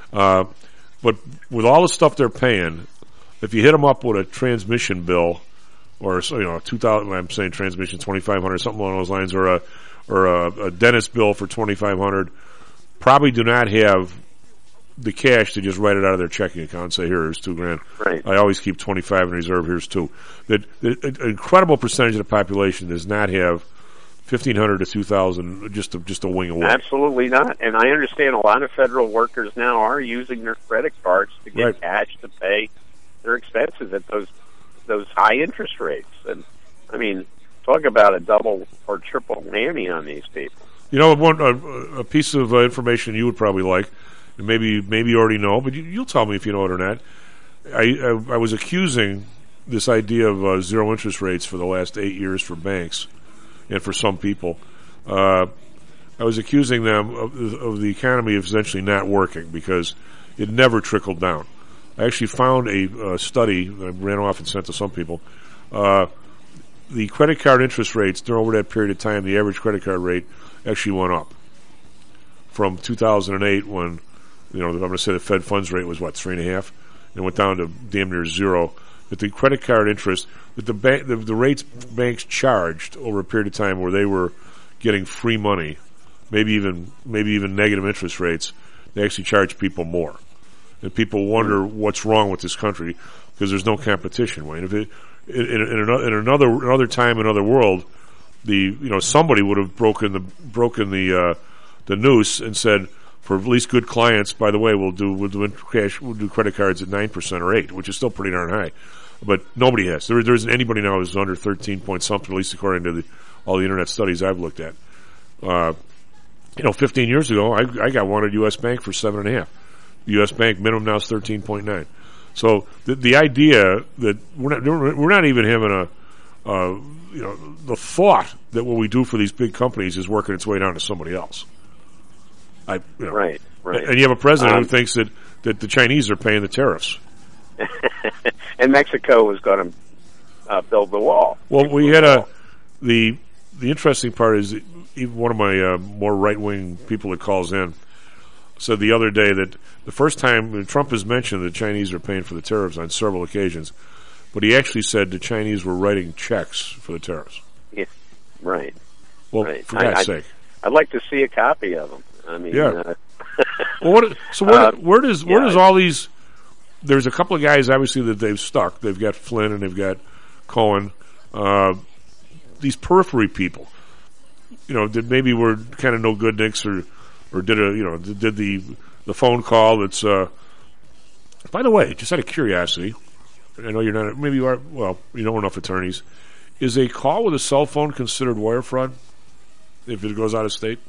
But with all the stuff they're paying, if you hit them up with a transmission bill, or 2,000, I'm saying transmission 2,500, something along those lines, or a dentist bill for 2,500, probably do not have the cash to just write it out of their checking account and say, here's $2,000. Right. I always keep 25 in reserve, here's 2. That an incredible percentage of the population does not have 1,500 to 2,000 just a wing away. Absolutely not. And I understand a lot of federal workers now are using their credit cards to get cash to pay their expenses at those high interest rates. And I mean, talk about a double or triple whammy on these people. A piece of information you would probably like, and maybe you already know, but you'll tell me if you know it or not. I was accusing this idea of zero interest rates for the last 8 years for banks and for some people. I was accusing them of the economy of essentially not working because it never trickled down. I actually found a study that I ran off and sent to some people. The credit card interest rates over that period of time, the average credit card rate actually went up from 2008 when, I'm going to say the Fed funds rate was 3.5, and went down to damn near 0. But the credit card interest, that the rates banks charged over a period of time where they were getting free money, maybe even negative interest rates, they actually charged people more. and people wonder what's wrong with this country because there's no competition. Wayne, if it in another time, another world, somebody would have broken the noose and said, for at least good clients, by the way, we'll do credit cards at 9% or 8%, which is still pretty darn high. But nobody has. There isn't anybody now who's under 13 point something, at least according to all the internet studies I've looked at. 15 years ago, I got one at U.S. Bank for 7.5. U.S. Bank minimum now is 13.9. So the idea that we're not even having the thought that what we do for these big companies is working its way down to somebody else. Right. And you have a president who thinks that the Chinese are paying the tariffs. And Mexico was going to build the wall. Well, we had the interesting part is even one of my more right-wing people that calls in said the other day that the first time Trump has mentioned the Chinese are paying for the tariffs on several occasions, but he actually said the Chinese were writing checks for the tariffs. Yeah, right. Well, right. for God's sake. I'd like to see a copy of them. I mean, yeah. Where does all these? There's a couple of guys obviously that they've stuck. They've got Flynn and they've got Cohen. These periphery people, that maybe were kind of no good nicks or did the phone call. That's by the way, just out of curiosity, I know you're not. Maybe you are. Well, you know enough attorneys. Is a call with a cell phone considered wire fraud if it goes out of state?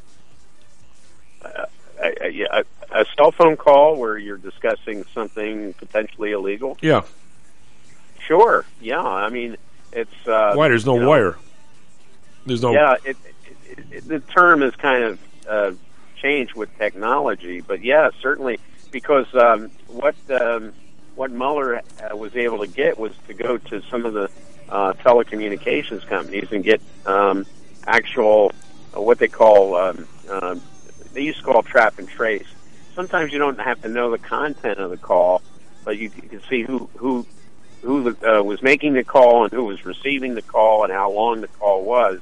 A cell phone call where you're discussing something potentially illegal? Yeah. Sure. Yeah. I mean, it's why there's no wire. There's no. Yeah. The term has kind of changed with technology, but yeah, certainly because what Mueller was able to get was to go to some of the telecommunications companies and get actual what they call they used to call trap and trace. Sometimes you don't have to know the content of the call, but you can see who was making the call and who was receiving the call and how long the call was.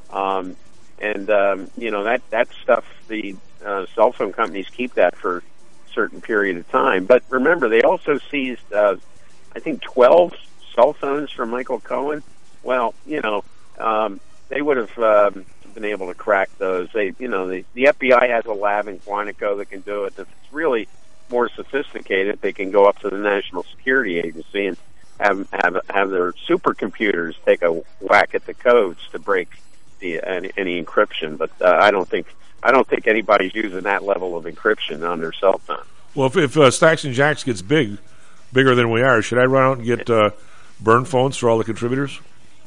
That stuff, the cell phone companies keep that for a certain period of time. But remember, they also seized, I think, 12 cell phones from Michael Cohen. Well, they would have been able to crack those. The FBI has a lab in Quantico that can do it. If it's really more sophisticated, they can go up to the National Security Agency and have their supercomputers take a whack at the codes to break any encryption. But I don't think anybody's using that level of encryption on their cell phone. Well, if Stacks and Jacks gets bigger than we are, should I run out and get burn phones for all the contributors?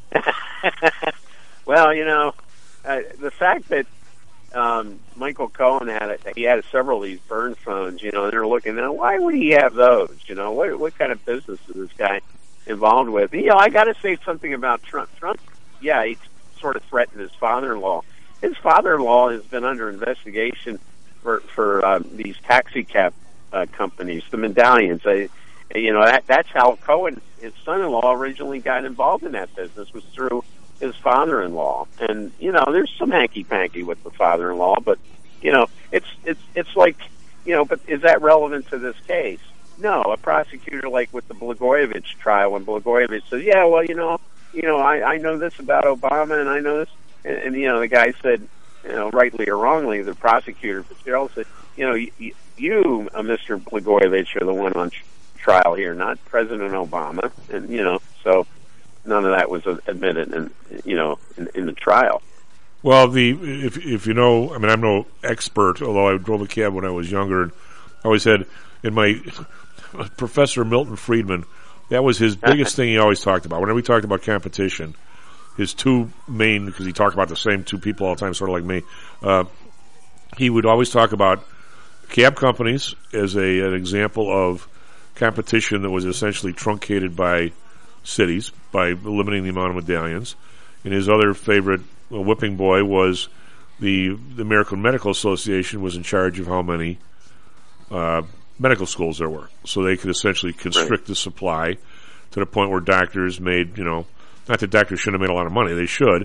Well, the fact that Michael Cohen had several of these burn phones, and they're looking at why would he have those? What kind of business is this guy involved with? I got to say something about Trump. Trump, yeah, he sort of threatened his father-in-law. His father-in-law has been under investigation for these taxi cab companies, the medallions. That's how Cohen, his son-in-law, originally got involved in that business, was through his father-in-law. And there's some hanky-panky with the father-in-law, but it's like, but is that relevant to this case? No. A prosecutor, like with the Blagojevich trial, when Blagojevich says, yeah, well, I know this about Obama and I know this, and the guy said, rightly or wrongly, the prosecutor Fitzgerald said, you, Mr. Blagojevich, are the one on trial here, not President Obama. And so none of that was admitted in the trial. Well, if you know, I mean, I'm no expert, although I drove a cab when I was younger, and I always had in my Professor Milton Friedman, that was his biggest thing he always talked about. Whenever we talked about competition, his two main, because he talked about the same two people all the time, sort of like me, he would always talk about cab companies as an example of competition that was essentially truncated by cities by limiting the amount of medallions. And his other favorite whipping boy was the American Medical Association was in charge of how many medical schools there were. So they could essentially constrict the supply to the point where doctors made, not that doctors shouldn't have made a lot of money, they should,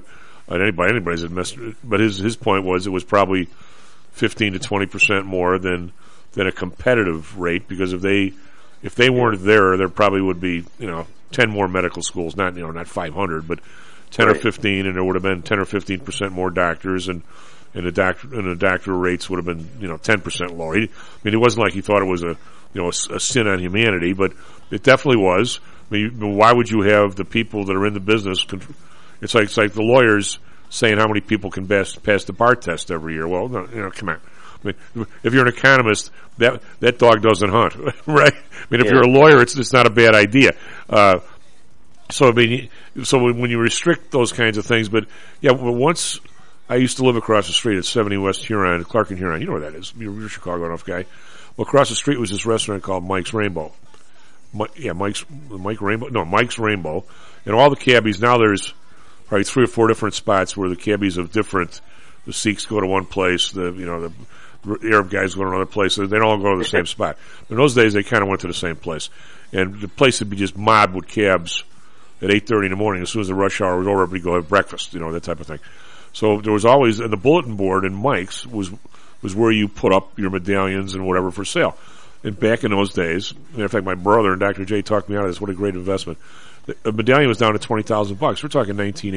anybody's admissed, but his point was it was probably 15 to 20% more than than a competitive rate, because if they weren't there probably would be 10 more medical schools, not 500, but 10 or 15, and there would have been 10 or 15% more doctors, and the doctor rates would have been 10% lower. It wasn't like he thought it was a sin on humanity, but it definitely was. Why would you have the people that are in the business? It's like the lawyers saying how many people can pass the bar test every year. Well, come on. If you're an economist, that dog doesn't hunt, right? If you're a lawyer, it's not a bad idea. So when you restrict those kinds of things, but once I used to live across the street at 70 West Huron, Clark and Huron. You know where that is. You're a Chicago enough guy. Well, across the street was this restaurant called Mike's Rainbow. Mike's Rainbow. And all the cabbies, now there's probably 3 or 4 different spots where the cabbies of the Sikhs go to one place, the Arab guys go to another place. They don't all go to the same spot. In those days, they kind of went to the same place. And the place would be just mobbed with cabs at 8:30 in the morning. As soon as the rush hour was over, everybody go have breakfast, that type of thing. So there was always, and the bulletin board in Mike's was where you put up your medallions and whatever for sale. And back in those days, in fact, my brother and Dr. J talked me out of this. What a great investment. The medallion was down to $20,000. We're talking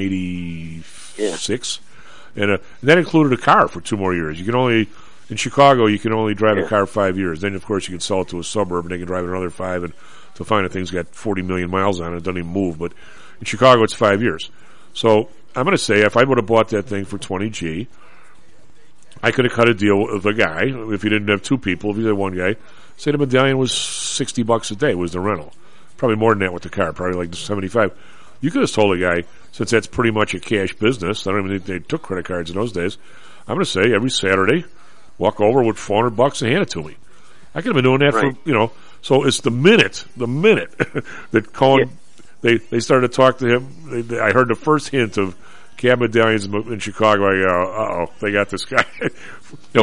1986. And that included a car for 2 more years. In Chicago, you can only drive a car 5 years. Then, of course, you can sell it to a suburb, and they can drive it another 5, and to find that thing's got 40 million miles on it. It doesn't even move. But in Chicago, it's 5 years. So I'm going to say if I would have bought that thing for $20,000, I could have cut a deal with a guy, if you didn't have 2 people, if you had one guy, say the medallion was $60 a day was the rental. Probably more than that with the car, probably like $75. You could have told a guy, since that's pretty much a cash business, I don't even think they took credit cards in those days, I'm going to say every Saturday, walk over with $400 and hand it to me. I could have been doing that for, so it's the minute that Cohen, they started to talk to him, I heard the first hint of cab medallions in Chicago. I go, they got this guy. And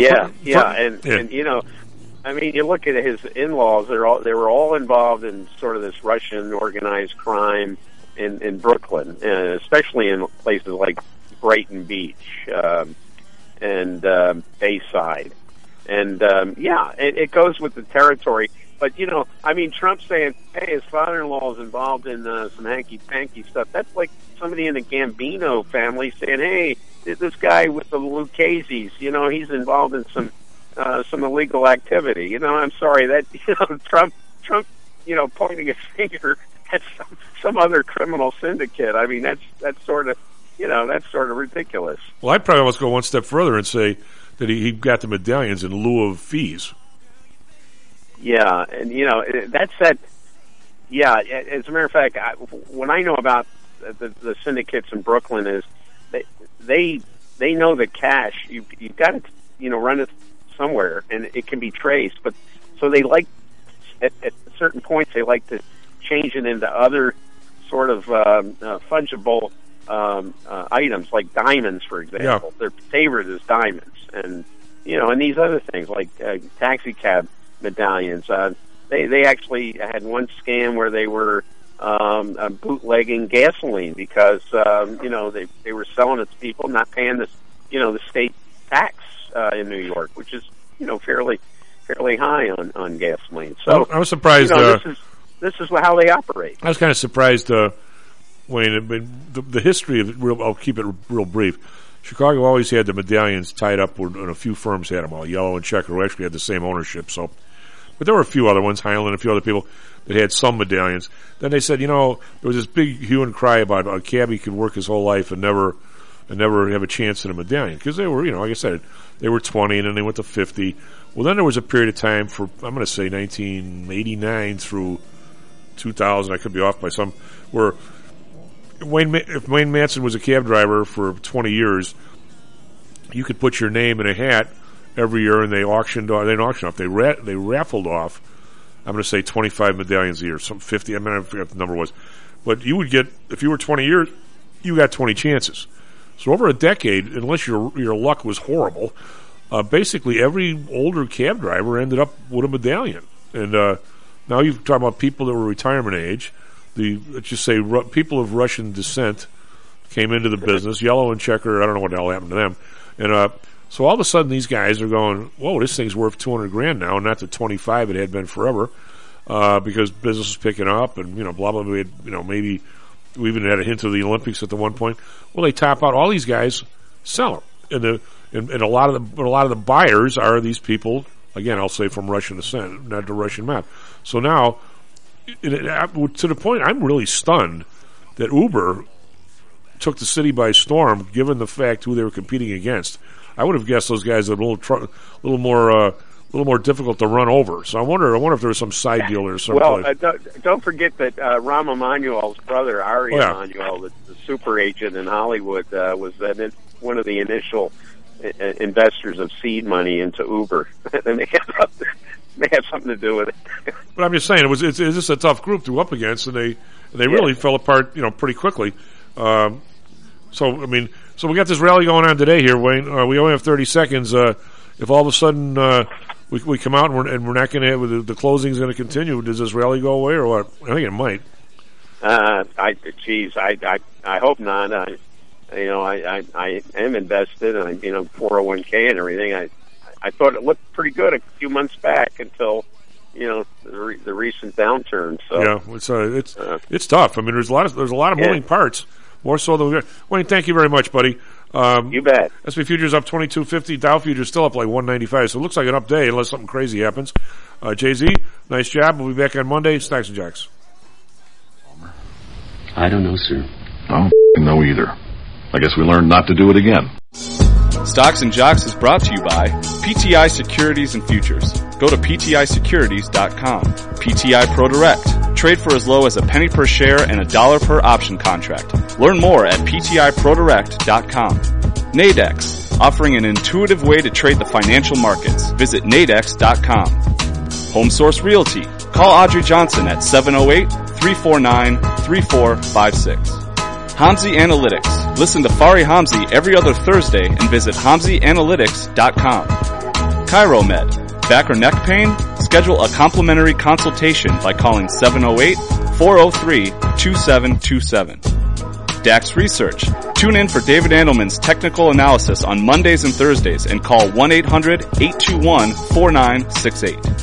I mean, you look at his in-laws; they were all involved in sort of this Russian organized crime in Brooklyn, especially in places like Brighton Beach and Bayside, and it goes with the territory. But Trump saying, "Hey, his father-in-law is involved in some hanky-panky stuff." That's like somebody in the Gambino family saying, "Hey, this guy with the Lucchese's, he's involved in some illegal activity." I'm sorry that Trump, pointing a finger at some other criminal syndicate. I mean, that's sort of ridiculous. Well, I'd probably almost go one step further and say that he got the medallions in lieu of fees. Yeah, and that's that. Yeah, as a matter of fact, what I know about the syndicates in Brooklyn is they know the cash. You've got to run it somewhere, and it can be traced. But so they like at certain points they like to change it into other sort of fungible items, like diamonds, for example. Yeah. Their favorite is diamonds, and and these other things like taxi cab medallions. They actually had one scam where they were bootlegging gasoline because they were selling it to people, not paying the state tax in New York, which is fairly high on gasoline. So I was surprised. This is how they operate. I was kind of surprised, Wayne. The history of it. I'll keep it real brief. Chicago always had the medallions tied up, and a few firms had them all. Yellow and Checker, who actually had the same ownership. So, but there were a few other ones, Highland, a few other people that had some medallions. Then they said, there was this big hue and cry about a cabbie could work his whole life and never have a chance in a medallion because they were, like I said, they were 20 and then they went to 50. Well, then there was a period of time for I'm going to say 1989 through 2000. I could be off by some where. If Wayne Manson was a cab driver for 20 years, you could put your name in a hat every year, and they auctioned off. They raffled off. I'm going to say 25 medallions a year, some 50. I forget what the number was, but you would get if you were 20 years, you got 20 chances. So over a decade, unless your luck was horrible, basically every older cab driver ended up with a medallion. And now you're talking about people that were retirement age. Let's just say people of Russian descent came into the business. Yellow and Checker, I don't know what the hell happened to them. And So all of a sudden these guys are going, whoa, this thing's worth $200,000 now, not the 25 it had been forever, because business is picking up and, blah, blah, we had, maybe we even had a hint of the Olympics at the one point. Well, they top out. All these guys sell them. And a lot of the buyers are these people, again, I'll say from Russian descent, not the Russian map. So now, to the point, I'm really stunned that Uber took the city by storm, given the fact who they were competing against. I would have guessed those guys are a little more difficult to run over. So I wonder if there was some side deal there. Well, don't forget that Rahm Emanuel's brother, Ari Emanuel, the super agent in Hollywood, was one of the initial investors of seed money into Uber, and they have something to do with it. But I'm just saying, it's just a tough group to go up against, and they really fell apart, pretty quickly. So we got this rally going on today here, Wayne. We only have 30 seconds. If all of a sudden we come out and we're not going to have the closing's going to continue, does this rally go away or what? I think it might. I hope not. I am invested, and 401k and everything. I thought it looked pretty good a few months back until the recent downturn. So yeah, it's tough. I mean, there's a lot of moving parts. More so than Wayne, thank you very much, buddy. You bet. S&P futures up 22.50. Dow futures still up like 195. So it looks like an up day unless something crazy happens. Jay-Z, nice job. We'll be back on Monday. Stocks and Jocks. I don't know, sir. I don't know either. I guess we learned not to do it again. Stocks and Jocks is brought to you by PTI Securities and Futures. Go to PTIsecurities.com. PTI ProDirect. Trade for as low as a penny per share and $1 per option contract. Learn more at PTIProDirect.com. Nadex. Offering an intuitive way to trade the financial markets. Visit Nadex.com. Home Source Realty. Call Audrey Johnson at 708-349-3456. Hamzy Analytics. Listen to Fari Hamzy every other Thursday and visit HamzyAnalytics.com. ChiroMed. Back or neck pain? Schedule a complimentary consultation by calling 708-403-2727. DAX Research. Tune in for David Andelman's technical analysis on Mondays and Thursdays and call 1-800-821-4968.